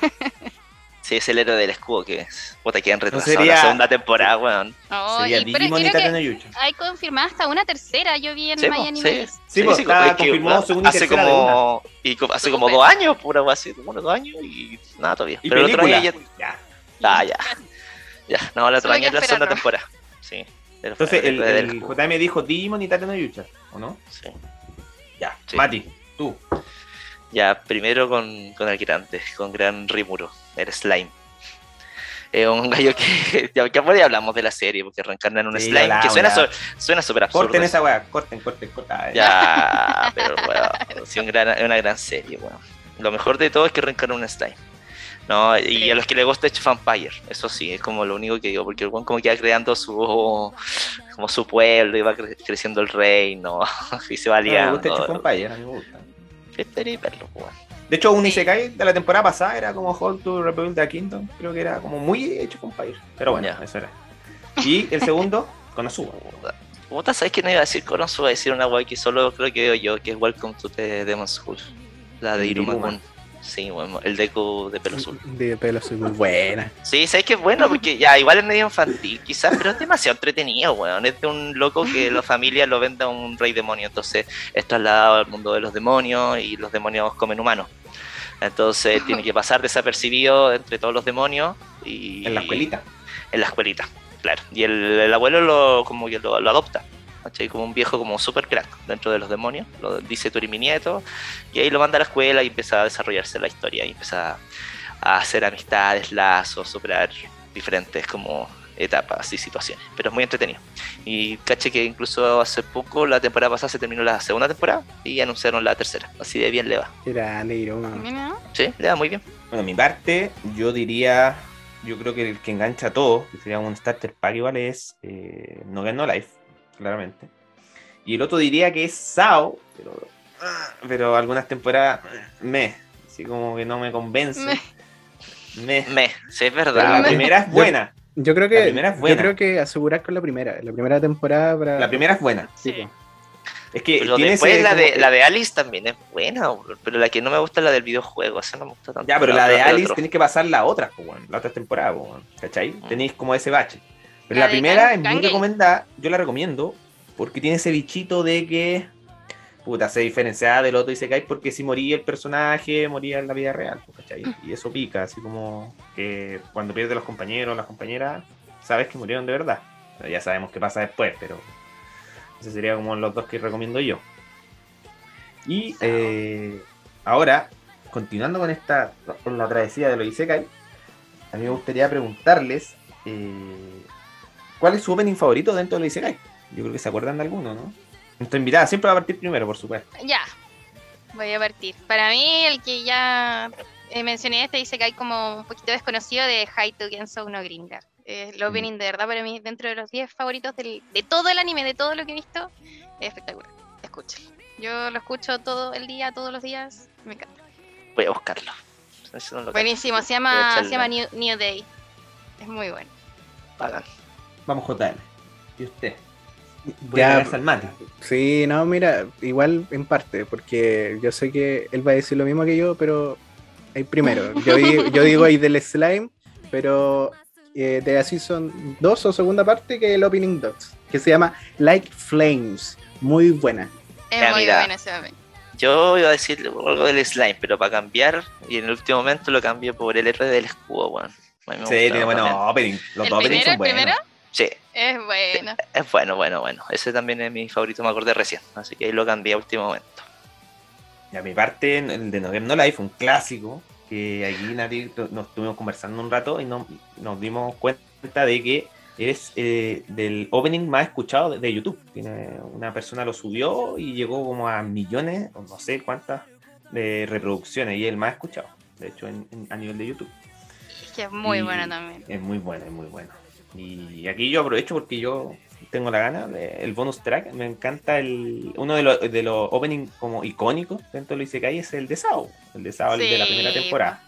Sí, es el héroe del escudo que es. Puta, que han retrasado sería- la segunda temporada, weón. Oh, Sería y pero Digimon y creo Tate que no Yucha. hay confirmada hasta una tercera, yo vi en Sí, po, My Anime sí. List. Sí, pues, está es que, confirmado weón, segunda y hace tercera de como, y co- hace como Súper. dos años, pura weón, así, como unos dos años y nada todavía. Y Pero el otro película. año ya, Ya. ah, ya, ya, no, el otro Solo hay año es que la segunda esperarlo. temporada. Sí. Pero Entonces fue el, héroe del el escudo. J M dijo Digimon y Tate no Yucha, ¿o no? Sí. Ya. Sí. Mati, tú. Ya, primero con, con el grande, con Gran Rimuro, el Slime. Es un gallo que, ya, ya por ahí hablamos de la serie, porque reencarna en un Sí, slime, hablamos, que suena ya. so- suena súper absurdo. Corten esa weá, corten, corten, corten. Ah, Ya, pero bueno, sí, un gran- es una gran serie, bueno. Lo mejor de todo es que reencarna en un slime. No, y Sí. a los que les gusta Age of Empire, eso sí, es como lo único que digo, porque el buen como que va creando su como su pueblo y va cre- creciendo el reino y se va No, me liando. gusta Age of Empires, a mí me gusta. Quería verlo, weón. De hecho, un Sí. Isekai de la temporada pasada era como How to Rebuild the Kingdom. Creo que era como muy hecho con Empires. Pero bueno, Ya. eso era. Y el segundo, Konosuba. Puta, ¿sabes que no iba a decir Konosuba? Iba a decir una guay que solo creo que veo yo, que es Welcome to the Demon's School. La de El Iruma Iruma. Kun. Sí, bueno, el Deku de pelo azul. De pelo soy muy buena. Sí, sabes que es bueno porque ya, igual es medio infantil, quizás, pero es demasiado entretenido, weón. Es de un loco que la familia lo vende a un rey demonio, entonces es trasladado al mundo de los demonios y los demonios comen humanos. Entonces tiene que pasar desapercibido entre todos los demonios y En la escuelita. en la escuelita, claro. Y el, el abuelo lo como que lo, lo adopta, ¿cachai? Como un viejo como super crack dentro de los demonios, lo dice tú eres mi nieto, y ahí lo manda a la escuela y empieza a desarrollarse la historia y empieza a hacer amistades, lazos, superar diferentes como etapas y situaciones, pero es muy entretenido. Y caché que incluso hace poco, la temporada pasada se terminó la segunda temporada y anunciaron la tercera, así de bien le va. Grande, Iruma. Mira, Sí, le va muy bien. Bueno, mi parte, yo diría. Yo creo que el que engancha a todo, que sería un starter pack igual, es eh, No Game No Life, claramente. Y el otro diría que es Sao, pero, ah, pero algunas temporadas me, así como que no me convence. Me. Me. Me, sí, es Pero verdad. la primera es buena. Yo creo La que primera es yo buena. creo que asegurar con la primera, la primera temporada para La primera es buena. sí, Sí. po. Es que Pero tiene después ese la de, como- la de Alice también es buena, pero la que no me gusta es la del videojuego, esa no me gusta tanto. Ya, pero la de otra Alice otro. tenéis que pasar la otra, pues, bueno, la otra temporada, pues, bueno, ¿cachai? Mm. Tenéis como ese bache. Pero La la, de primera Kan- es muy Kangei. recomendada, yo la recomiendo, porque tiene ese bichito de que, puta, se diferencia del otro Isekai porque si moría el personaje, moría en la vida real, pues, ¿cachai? Y eso pica, así como que cuando pierdes los compañeros, las compañeras, sabes que murieron de verdad. Pero ya sabemos qué pasa después, pero ese sería como los dos que recomiendo yo. Y eh, ahora, continuando con esta con la travesía de los Isekai, a mí me gustaría preguntarles eh, ¿cuál es su opening favorito dentro de los Isekai? Yo creo que se acuerdan de alguno, ¿no? Nuestra invitada siempre va a partir primero, por supuesto. Ya, voy a partir. Para mí, el que ya eh, mencioné, este dice que hay como un poquito desconocido de Haito Genso no Gringar. Eh, el opening de verdad para mí, dentro de los diez favoritos del, de todo el anime, de todo lo que he visto, es espectacular. Escúchalo. Yo lo escucho todo el día, todos los días, me encanta. Voy a buscarlo. Eso no lo Buenísimo, se Voy a llama, echarle- se llama New, New Day. Es muy bueno. pagan. Vamos, J M. ¿Y usted? Voy Ya, a pegarse al mate. sí, no, mira, igual en parte, porque yo sé que él va a decir lo mismo que yo, pero hay primero. Yo, di- yo digo ahí del slime, pero eh, de la season dos o segunda parte, que es el opening dos, que se llama Light Flames. Muy buena. Es Ya, muy mira. bueno ese opening. Yo iba a decir algo del slime, pero para cambiar, y en el último momento lo cambio por el héroe del escudo, weón. A mí me Sí, gusta tiene buenos también. openings. Los ¿El dos openings primero, son el buenos. primero? Sí, Es bueno. es bueno, bueno, bueno. Ese también es mi favorito, me acordé recién. Así que ahí lo cambié a último momento. Y a mi parte, el de No Game No Life, un clásico, que aquí Nati nos estuvimos conversando un rato y no- nos dimos cuenta de que es eh, del opening más escuchado de, de YouTube. Tiene, una persona lo subió y llegó como a millones, o no sé cuántas, de reproducciones, y es el más escuchado, de hecho, en- en- a nivel de YouTube. Es que es muy Y bueno también. Es muy bueno, es muy bueno. Y aquí yo aprovecho porque yo tengo la gana del bonus track. Me encanta el uno de los, de los openings como icónicos dentro de los Isekai es el de Sao. El de Sao, el de la Sí, primera temporada.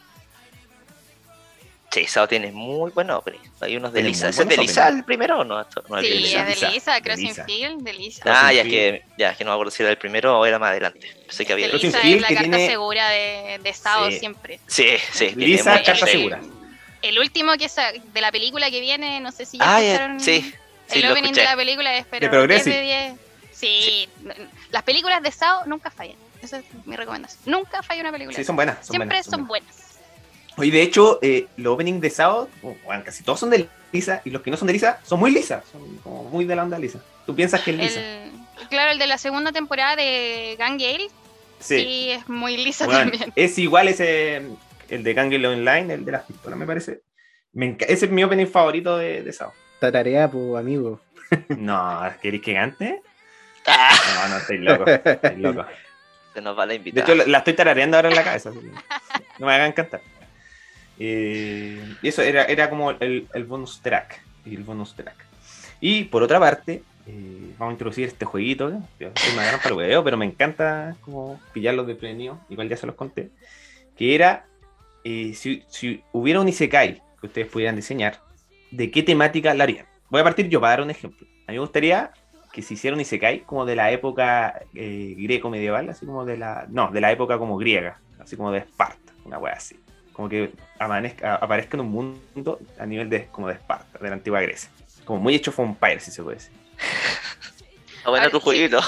Sí, Sao tiene muy buen opening. Hay unos de Tiene Lisa. muy ¿Ese es de buenos Lisa openings. el primero o no? Esto no es de Sí, Lisa. es de Lisa, Lisa, de Crossing Lisa. Field, de Lisa. Crossing Ah, ya Field. que, ya que no me acuerdo si era el primero o era más adelante. Pensé que había. De Crossing Lisa Field es la que carta tiene- segura de, de Sao Sí. siempre. Sí, sí. tiene Lisa, mucha carta fe. segura. El último que sa- de la película que viene, no sé si ya Ah, ya, escucharon. sí. Sí, el lo opening escuché. de la película es pero De Progressive. diez de diez. Sí, n- las películas de Sao nunca fallan. Esa es mi recomendación. Nunca falla una película. Sí, son buenas. Son Siempre buenas, son buenas. Oye, de hecho, eh, los openings de Sao, bueno, casi todos son de Lisa, y los que no son de Lisa son muy Lisa. Son como muy de la onda Lisa. ¿Tú piensas que es Lisa? El, claro, el de la segunda temporada de Gang Gale, sí. es muy lisa Bueno, también. es igual ese, el de Gangle Online, el de las pistolas, me parece. Me enca- ese es mi opening favorito de, de Sao. Tatarea, pues, amigo. No, ¿queréis que cante? Ah, No, no, estoy loco. Estoy loco. se nos va la De invitada. hecho, la, la estoy tarareando ahora en la cabeza. así que no me hagan cantar. Eh, y eso era, era como el, el bonus track. El bonus track. Y por otra parte, eh, vamos a introducir este jueguito. ¿eh? Yo soy más grande para el hueveo, pero me encanta como pillarlos de premio. Igual ya se los conté. Que era, eh, si, si hubiera un Isekai que ustedes pudieran diseñar, ¿de qué temática la harían? Voy a partir yo para dar un ejemplo. A mí me gustaría que se hiciera un Isekai como de la época eh, greco-medieval, así como de la... No, de la época como griega, así como de Esparta, una wea así. Como que amanezca, aparezca en un mundo a nivel de, como de Esparta, de la antigua Grecia. Como muy hecho Empire, si se puede decir. Ah, bueno, A ver, tu sí. jueguito.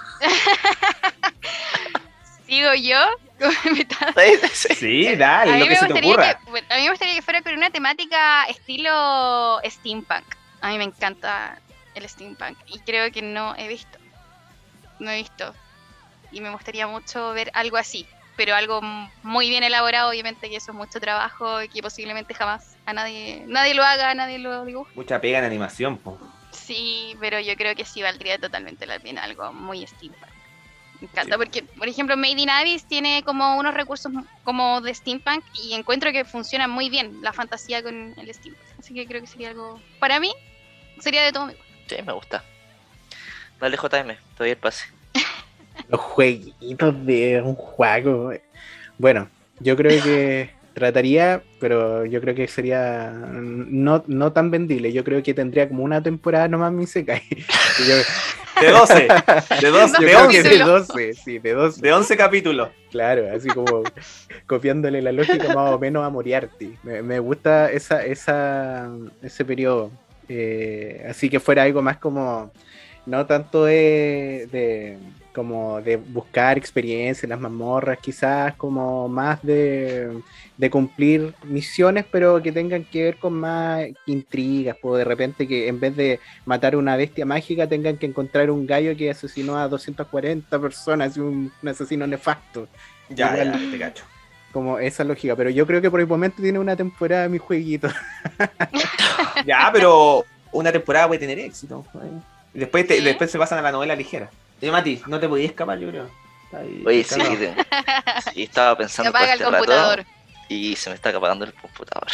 Sigo yo como invitada. Sí, sí. Sí, A dale, mí, lo que me se te gustaría ocurra. que, bueno, a mí me gustaría que fuera con una temática estilo steampunk. A mí me encanta el steampunk y creo que no he visto. No he visto. Y me gustaría mucho ver algo así, pero algo m- muy bien elaborado, obviamente que eso es mucho trabajo y que posiblemente jamás a nadie nadie lo haga, nadie lo dibuje. Mucha pega en animación, po. Sí, pero yo creo que sí valdría totalmente la pena algo muy steampunk. Me encanta, Sí. porque, por ejemplo, Made in Abyss tiene como unos recursos m- como de steampunk y encuentro que funciona muy bien la fantasía con el steampunk. Así que creo que sería algo, para mí, sería de todo mi gusto. Sí, me gusta. Dale, J M, te doy el pase. Los jueguitos de un juego. Bueno, yo creo que trataría, pero yo creo que sería no, no tan vendible. Yo creo que tendría como una temporada nomás mi Isekai. Y yo- De doce, de doce, yo de creo que once, de doce, sí, de doce. de once capítulos. Claro, así como copiándole la lógica más o menos a Moriarty. Me, me gusta esa, esa, ese periodo. Eh, así que fuera algo más como, no tanto de, de como de buscar experiencia en las mazmorras, quizás como más de, de cumplir misiones, pero que tengan que ver con más intrigas, pues de repente que en vez de matar una bestia mágica tengan que encontrar un gallo que asesinó a doscientas cuarenta personas, un, un asesino nefasto. Ya, Igual. ya, te cacho. como esa lógica, pero yo creo que por el momento tiene una temporada mi jueguito. Ya, pero una temporada puede tener éxito. Y después, te, ¿Sí? después se pasan a la novela ligera. Oye, Mati, no te podías escapar, yo creo. Está ahí, Oye, está sí, al lado. te- sí, estaba Se pensando por apaga el este rato computador. y se me está apagando el computador.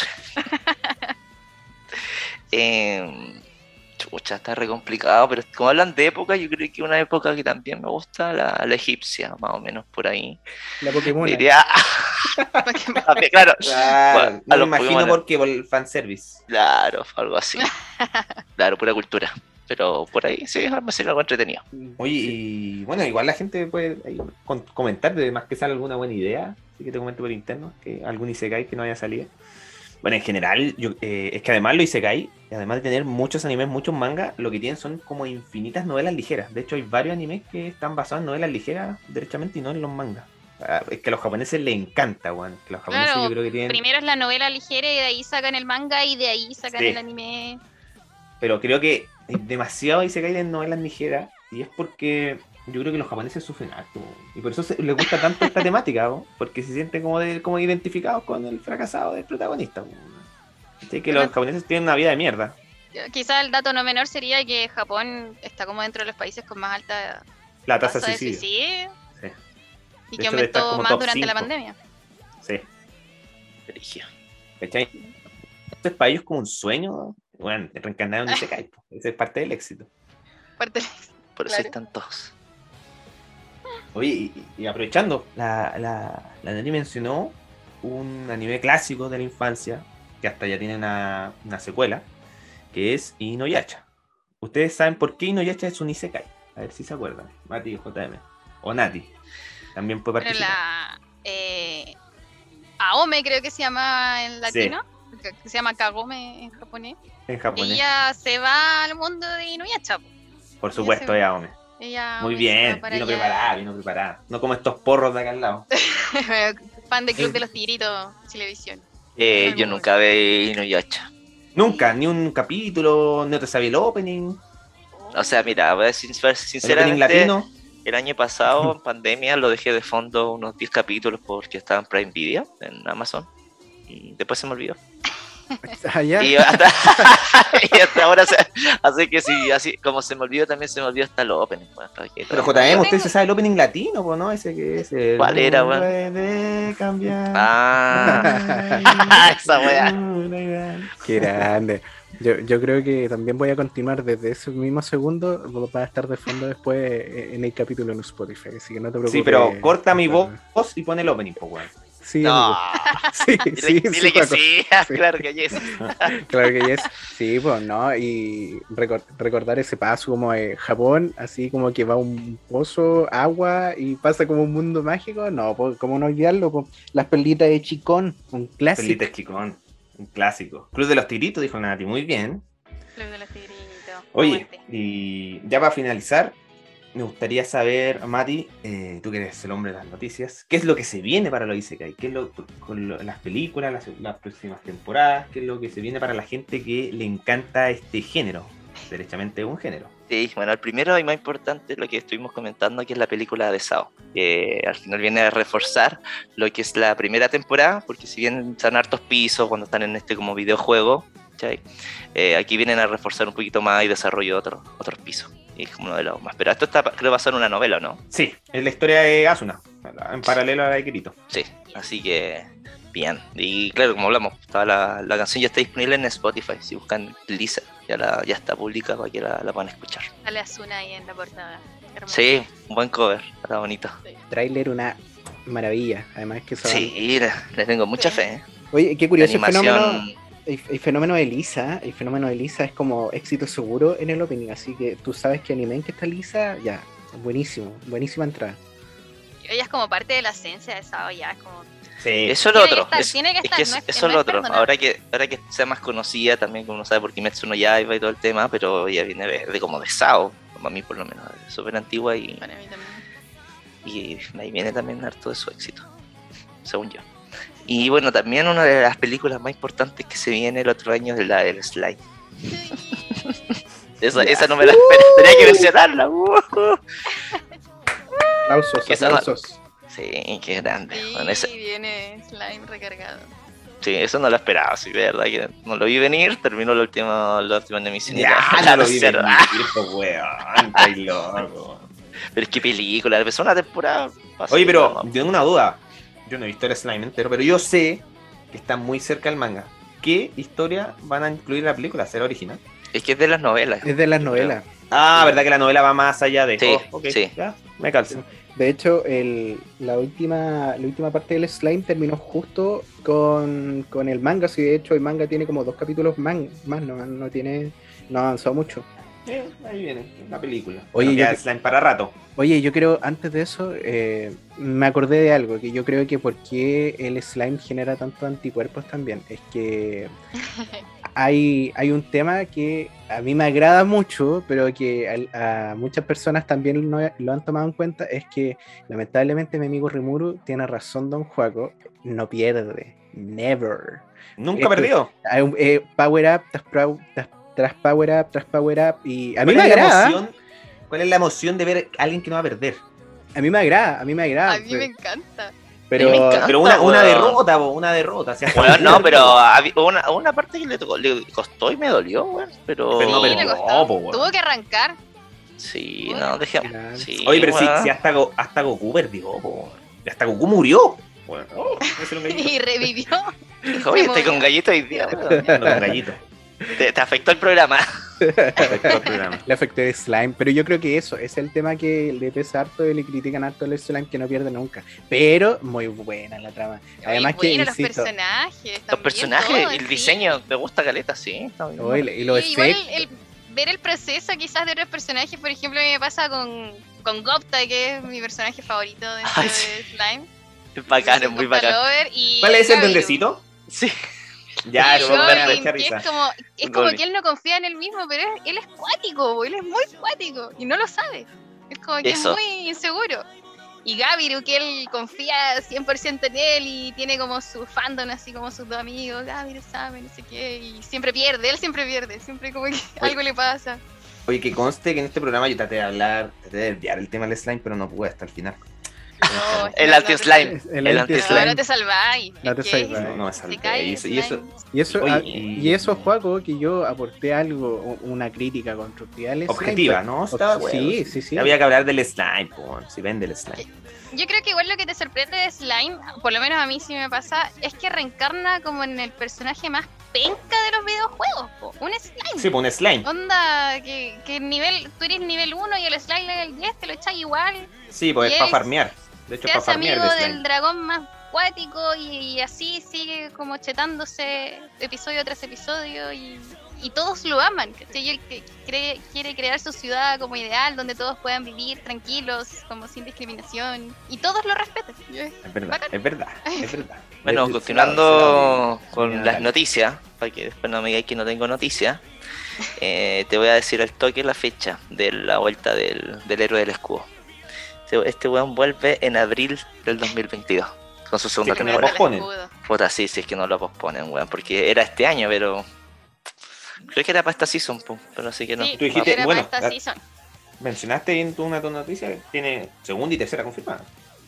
eh, chucha, está re complicado, pero como hablan de época, yo creo que una época que también me gusta, la, la egipcia, más o menos por ahí. La Pokémon. Diría, Porque me- también, claro, Claro, bueno, no a me los imagino Pokémon- porque por el fanservice. Claro, algo así. Claro, pura cultura. Pero por ahí sí, me sería algo entretenido. Oye, y bueno, igual la gente puede ahí con- comentar, de más que sale alguna buena idea, así que te comento por interno, que algún Isekai que no haya salido. Bueno, en general, yo, eh, es que además los Isekai, además de tener muchos animes, muchos mangas, lo que tienen son como infinitas novelas ligeras. De hecho, hay varios animes que están basados en novelas ligeras, derechamente, y no en los mangas. Ah, es que a los japoneses les encanta, weón. Que los japoneses Claro, yo creo que tienen... primero es la novela ligera y de ahí sacan el manga y de ahí sacan Sí. el anime. Pero creo que hay demasiado Isekai en novelas ligeras, y es porque yo creo que los japoneses sufren harto, y por eso se- les gusta tanto esta temática, ¿no? Porque se sienten como, de, como identificados con el fracasado del protagonista. Así que los japoneses tienen una vida de mierda. Quizá el dato no menor sería que Japón está como dentro de los países con más alta La tasa tasa de de suicidio. suicidio Sí. y De que hecho, de estar aumentó como más top durante la cinco. pandemia. Sí. Brígido. ¿Cachai? Entonces para ellos como un sueño, bueno, reencarnar en un Isekai, po. Ese es parte del éxito. Fuerte. Por eso Claro. están todos. Oye, y, y aprovechando, la, la, la Nani mencionó un anime clásico de la infancia, que hasta ya tiene una, una secuela, que es Inuyasha. ¿Ustedes saben por qué Inuyasha es un Isekai? A ver si se acuerdan. Mati, J M. O Nati. También puede Pero participar. la eh, Aome creo que se llama en latino, que que se llama Kagome en japonés. En japonés. Ella se va al mundo de Inuyasha. po. Por supuesto, se- es Aome. Ella Muy Aome se va bien. para Vino allá. preparada, vino preparada. No como estos porros de acá al lado. Fan de Club de los Tigritos, Chilevisión. Eh, Muy yo bueno. nunca vi Inuyasha. Nunca, ni un capítulo, no te sabía el opening. O sea, mira, voy a decir El opening sinceramente, latino. el año pasado, en pandemia, lo dejé de fondo unos diez capítulos porque estaba en Prime Video, en Amazon. Y después se me olvidó. Allá. Y hasta, y hasta ahora, se- así que sí, así como se me olvidó, también se me olvidó hasta el opening. Pues, ¿para qué? Pero Yo J M, usted tengo- se sabe el opening latino, pues, ¿no? Ese que es el... ¿Cuál era, weón? Puede cambiar. Ah, esa wea. Qué grande. Yo, yo creo que también voy a continuar desde ese mismo segundo para estar de fondo después en el capítulo en Spotify, así que no te preocupes. Sí, pero corta mi voz y pone el opening, pues, weón. Sí, No, amigo. Sí, dile, sí, dile sí, que Paco. sí, Sí. claro que yes. Claro que yes. Sí, pues, ¿no? Y recor- recordar ese paso como de Japón, así como que va un pozo, agua y pasa como un mundo mágico. No, pues, ¿cómo no olvidarlo? Pues, las perlitas de Chicón, un clásico. Perlitas Chicón, un clásico. Club de los Tigritos, dijo Nati, muy bien. Club de los Tigritos. Oye, aguante. y ya para finalizar, me gustaría saber, Mati, eh, tú que eres el hombre de las noticias, ¿qué es lo que se viene para los Isekai? ¿Qué es lo con lo- las películas, las, las próximas temporadas? ¿Qué es lo que se viene para la gente que le encanta este género? Derechamente un género. Sí, bueno, el primero y más importante, lo que estuvimos comentando, que es la película de Sao, que al final viene a reforzar lo que es la primera temporada, porque si bien están hartos pisos cuando están en este como videojuego, ¿cachai? Eh, aquí vienen a reforzar un poquito más y desarrollo otros otros pisos. Y es como uno de los más. Pero esto está, creo, basado en una novela, ¿no? Sí, es la historia de Asuna, en paralelo a la de Kirito. Sí, así que bien. Y claro, como hablamos, estaba la, la canción ya está disponible en Spotify. Si buscan Lisa, ya, la, ya está pública para que la, la puedan escuchar. Sale Asuna ahí en la portada. Hermoso. Sí, un buen cover, está bonito. Trailer, una maravilla. Además que son... Sí, le, le tengo mucha Sí. fe. ¿eh? Oye, qué La curioso el fenómeno. animación. El, el fenómeno de Lisa, el fenómeno de Lisa es como éxito seguro en el opening, así que tú sabes que anime en que está Lisa, ya, buenísimo, buenísima entrada. Ella es como parte de la esencia de Sao, ya es como... Sí, Eso es lo Tiene que otro. estar, es, tiene que es estar, que es- no es- eso no es lo es otro. perdonable. Ahora que, ahora que sea más conocida también, como uno sabe por Kimetsu no Yaiba y todo el tema, pero ella viene de, de como de Sao, como a mí por lo menos, es súper antigua y, Para mí también. y ahí viene también harto de su éxito, según yo. Y bueno, también una de las películas más importantes que se viene el otro año es la del Slime. Esa, esa no me la esperé, tenía que mencionarla. uh, uh. Aplausos, Que esa no- aplausos. Sí, qué grande. Sí, Bueno, ese- viene Slime recargado. sí, eso no lo esperaba, sí, de verdad que no lo vi venir, terminó la última, la última emisión. y Ya, la- no la lo vi tercera. venir, pues, weón. Estáis loco. Pero es que película, empezó una temporada. pasó Oye, pero nada más. tengo una duda. Yo no he visto el slime entero, pero yo sé que está muy cerca del manga. ¿Qué historia van a incluir en la película? ¿Será original? Es que es de las novelas. Es de las novelas. Ah, ¿verdad que la novela va más allá de...? Sí, Oh, ok, sí. ya, me calzo. De hecho, el, la, última, la última parte del slime terminó justo con, con el manga. Sí, de hecho, el manga tiene como dos capítulos man- más, no, no tiene, no ha avanzado mucho. Eh, ahí viene, la película. Oye, Oye, yo ya que- slime para rato. Oye, yo creo, antes de eso, eh, me acordé de algo, que yo creo que por qué el slime genera tantos anticuerpos también. Es que hay, hay un tema que a mí me agrada mucho, pero que al- a, muchas personas también no- lo han tomado en cuenta, es que lamentablemente mi amigo Rimuru tiene razón, Don Juaco, no pierde, never. Nunca Es que- perdió. Hay un- eh, power up tras, pro- tras, tras power up tras power up, y a mí ¿Cuál me es la agrada, emoción- ¿Cuál es la emoción de ver a alguien que no va a perder? a mí me agrada, a mí me agrada, A mí pero, me encanta. pero- me encanta. Pero una, una weón. derrota, po, una derrota. o sea, Bueno, no, hasta- pero había una, una parte que le, tocó, le costó y me dolió, weón. Pero. Pero no Sí, le perdió, costó. po, weón. Tuvo que arrancar. Sí, Bueno. no, dejé. Claro. Sí, Oye, pero si, weón. si hasta, Go- hasta Goku perdió, po. Hasta Goku murió. Bueno, oh, ese era un gallito. Y revivió. Oye, estoy con gallito hoy día, weón. Ando con gallito. Te, te afectó el programa. Afectó el programa. le afectó el slime, pero yo creo que eso es el tema que le pesa harto y le critican harto al slime, que no pierde nunca, pero muy buena la trama, además Oye, que bueno, los insisto, personajes. Los también, personajes, todo, el sí. diseño, me gusta caleta, sí. está bien. oye, y los Sí, igual efectos, el, ver el proceso quizás de otros personajes, por ejemplo, a mí me pasa con, con Gopta, que es mi personaje favorito dentro Ay, de sí. Slime. Es bacán, Soy es muy Gopta bacán. lover y ¿Cuál es el Gabiru. duendecito? Sí. Ya, Sí, eso me da Goblin, mucha que risa. es como, es como Goblin. que él no confía en él mismo, pero es- él es cuático, bo, él es muy cuático y no lo sabe. Es como que Eso. es muy inseguro. Y Gabiru, que él confía cien por ciento en él y tiene como su fandom, así como sus dos amigos, Gabiru sabe, no sé qué, y siempre pierde, él siempre pierde, siempre como que algo le pasa. Oye, que conste que en este programa yo traté de hablar, traté de desviar el tema del slime, pero no pude hasta el final. No, El no, anti-slime. el El anti- No, anti-slime. no te salváis. No es te que salváis. No, no me se salvé. cae Y eso, y eso- slime. y eso, Oye, ah, y- y eso, Juaco, que yo aporté algo, una crítica constructiva al slime, objetiva, pues, ¿no? Estaba de sí, acuerdo. sí, sí, Había que hablar del slime, po, si ven del slime. Yo creo que igual lo que te sorprende de Slime, por lo menos a mí sí me pasa, es que reencarna como en el personaje más penca de los videojuegos, po. Un slime. Sí, pues un slime. Onda, que, que el nivel, tú eres nivel uno y el slime level diez te lo echas igual. Sí, pues Y es para es- farmear. De hecho, Te es para hace farmear amigo el del slime. dragón más cuático y, y así sigue como chetándose episodio tras episodio y, y todos lo aman. ¿Cachai? Y él que- cree- quiere crear su ciudad como ideal donde todos puedan vivir tranquilos, como sin discriminación y todos lo respetan. Y es Es verdad, bacán. es verdad, es verdad. Bueno, De- continuando de- de- con de- las noticias, para que después no me digáis que no tengo noticias, eh, te voy a decir al toque la fecha de la vuelta del, del héroe del escudo. Este, este weón vuelve en abril del dos mil veintidós, con su segunda Sí, que no Primero lo temporada. el posponen. escudo. Puta, sí, sí, es que no lo posponen, weón, porque era este año, pero... Creo que era para esta season, po, pero así que no. Sí, Tú dijiste, era bueno, para esta la- season. Mencionaste en tu, una de tus noticias que tiene segunda y tercera confirmada.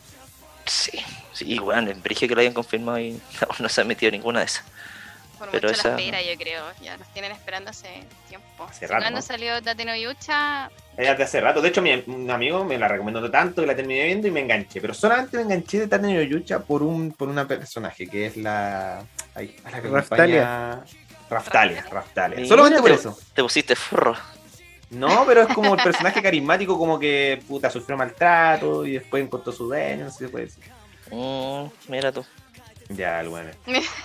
Sí, sí, weón, en Brigio que lo hayan confirmado y no, no se ha metido ninguna de esas. Por Pero mucho esa- la espera, yo creo. Ya nos tienen esperando hace tiempo. Hace rato, Cuando ¿no? salió Date no Yucha, Ella de hace rato. De hecho, mi, un amigo me la recomendó tanto que la terminé viendo y me enganché. Pero solamente me enganché de Tate no Yucha por un por una personaje que es la. Ay, a la que Raftalia. acompaña- Raftalia, Raftalia. Mira, Solamente por te- eso. Te pusiste furro. No, pero es como el personaje carismático, como que puta sufrió maltrato y después encontró su dueño, no sé si se puede decir. Mm, mira tú. Ya, el bueno.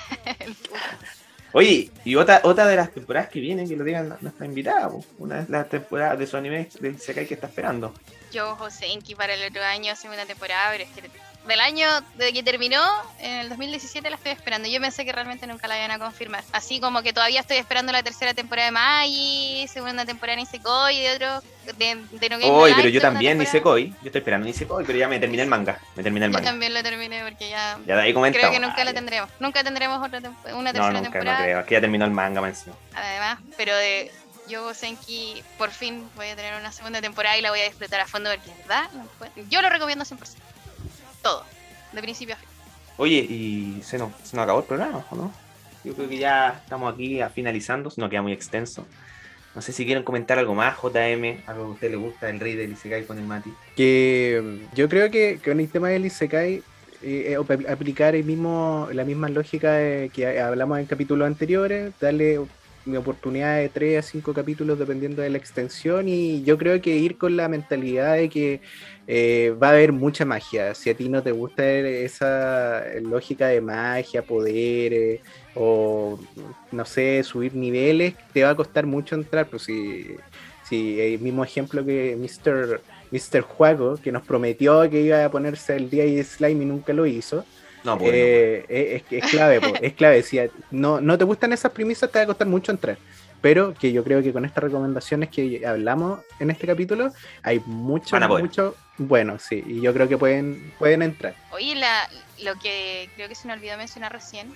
Oye, y otra, otra de las temporadas que vienen, que lo digan nuestra invitada, po. Una de las temporadas de su anime de Isekai que está esperando. yo, Josenki, para el otro año, segunda temporada, pero es que del año de que terminó, en el dos mil diecisiete la estoy esperando. Yo pensé que realmente nunca la iban a confirmar. Así como que todavía estoy esperando la tercera temporada de Magi, segunda temporada de Nisekoi y de otro. De, de No Game No Oye, Life, pero yo segunda también temporada. Nisekoi. Yo estoy esperando Nisekoi, pero ya me terminé el manga. Me terminé el Yo manga. también lo terminé porque ya. Ya de ahí comentamos. Creo que nunca Ah, la ya. tendremos. Nunca tendremos otra temp- una No, tercera nunca, temporada. no creo. Es que ya terminó el manga, más encima. Además, pero de Yo Senki, por fin voy a tener una segunda temporada y la voy a disfrutar a fondo porque, ¿verdad? No puede- Yo lo recomiendo cien por ciento. todo, de principio a fin. Oye, y se nos, se nos acabó el programa, ¿o no? Yo creo que ya estamos aquí a finalizando, si no queda muy extenso. No sé si quieren comentar algo más, J M, algo que a usted le gusta, el rey del Isekai con el Mati. Que mm, yo creo que con el tema del Isekai, eh, eh, aplicar el mismo, la misma lógica de que hablamos en capítulos anteriores, darle mi oportunidad de tres a cinco capítulos dependiendo de la extensión, y yo creo que ir con la mentalidad de que eh, va a haber mucha magia. Si a ti no te gusta esa lógica de magia, poderes o no sé, subir niveles, te va a costar mucho entrar. Pues si, si el mismo ejemplo que mister mister Juago, que nos prometió que iba a ponerse el día y slime y nunca lo hizo. No, pues, eh, no, es, es clave, po, es clave. Si no, no te gustan esas premisas, te va a costar mucho entrar. Pero que yo creo que con estas recomendaciones que hablamos en este capítulo, hay mucho, mucho bueno, sí. Y yo creo que pueden, pueden entrar. Oye, la, lo que creo que se me olvidó mencionar recién,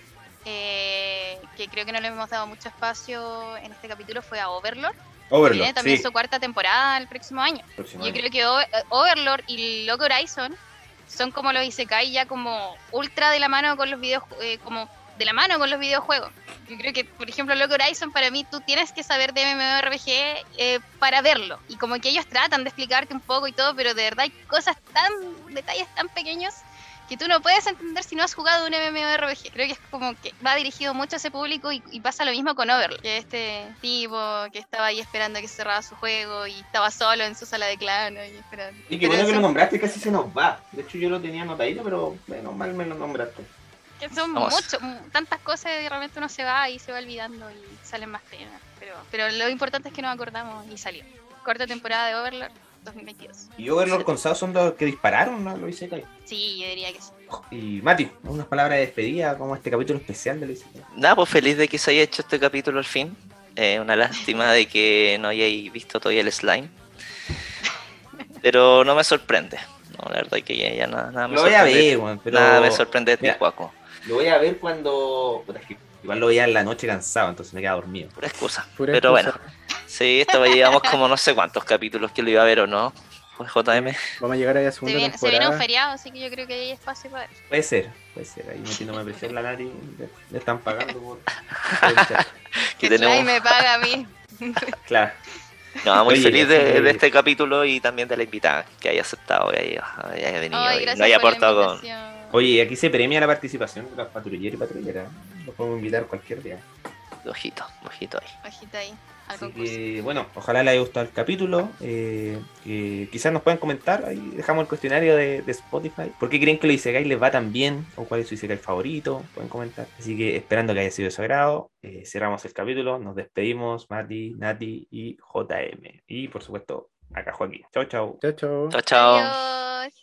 eh, que creo que no le hemos dado mucho espacio en este capítulo, fue a Overlord. Overlord, Viene también sí. su cuarta temporada el próximo año. Próximo yo año. creo que o- Overlord y Log Horizon son como los Isekai ya como ultra de la mano con los videojuegos, eh, como de la mano con los videojuegos. Yo creo que, por ejemplo, Log Horizon, para mí tú tienes que saber de MMORPG eh, para verlo. Y como que ellos tratan de explicarte un poco y todo, pero de verdad hay cosas tan, detalles tan pequeños que tú no puedes entender si no has jugado un MMORPG. Creo que es como que va dirigido mucho a ese público, y, y pasa lo mismo con Overlord, que este tipo que estaba ahí esperando a que se cerrara su juego y estaba solo en su sala de clan ahí esperando. Y qué Pero bueno que son- lo nombraste, casi se nos va. De hecho, yo lo tenía anotadito, pero bueno, mal me lo nombraste. que son Vamos. mucho, m- tantas cosas, y realmente uno se va y se va olvidando y salen más temas. Pero, pero lo importante es que nos acordamos y salió. Cuarta temporada de Overlord dos mil veintidós. Y Overlord con Sao son los que dispararon, ¿no? Lo Isekai. Sí, yo diría que sí. Y Mati, unas palabras de despedida, como este capítulo especial de lo Isekai. Nada, pues feliz de que se haya hecho este capítulo al fin. Eh, una lástima de que no hayáis visto todavía el slime. Pero no me sorprende. No, la verdad que ya, ya nada, nada me Lo voy a sorprende. ver, weón, pero... Nada me sorprende de Mira. este Juaco. Lo voy a ver cuando... Puta, es que igual lo veía en la noche cansado, entonces me quedaba dormido. Pura excusa. Pura Pero excusa. bueno, sí, esto llevamos como no sé cuántos capítulos que lo iba a ver o no. Pues J M. Vamos a llegar a la Se segunda viene, se temporada. viene un feriado, así que yo creo que hay espacio para ver. Puede ser, puede ser. Ahí metiéndome presión en la nariz, le, le están pagando por... por el chat. Que Que tenemos... Slime me paga a mí. Claro. No, muy Oye, feliz así de, que- de este capítulo y también de la invitada que haya aceptado y haya, haya venido Ay, y gracias no haya por la aportado con... invitación. Oye, aquí se premia la participación de los patrulleros y patrulleras. Los podemos invitar cualquier día. Ojito, ojito ahí. Ojita ahí, al Así concurso. que, bueno, ojalá les haya gustado el capítulo. Eh, que quizás nos puedan comentar. Ahí dejamos el cuestionario de, de Spotify. ¿Por qué creen que los Isekai les va tan bien? ¿O cuál es su Isekai favorito? Pueden comentar. Así que esperando que haya sido de su agrado, eh, cerramos el capítulo. Nos despedimos, Mati, Nati y J M. Y por supuesto, acá Joaquín. Chau, chau. Chao, chao. Chao, chao. Adiós.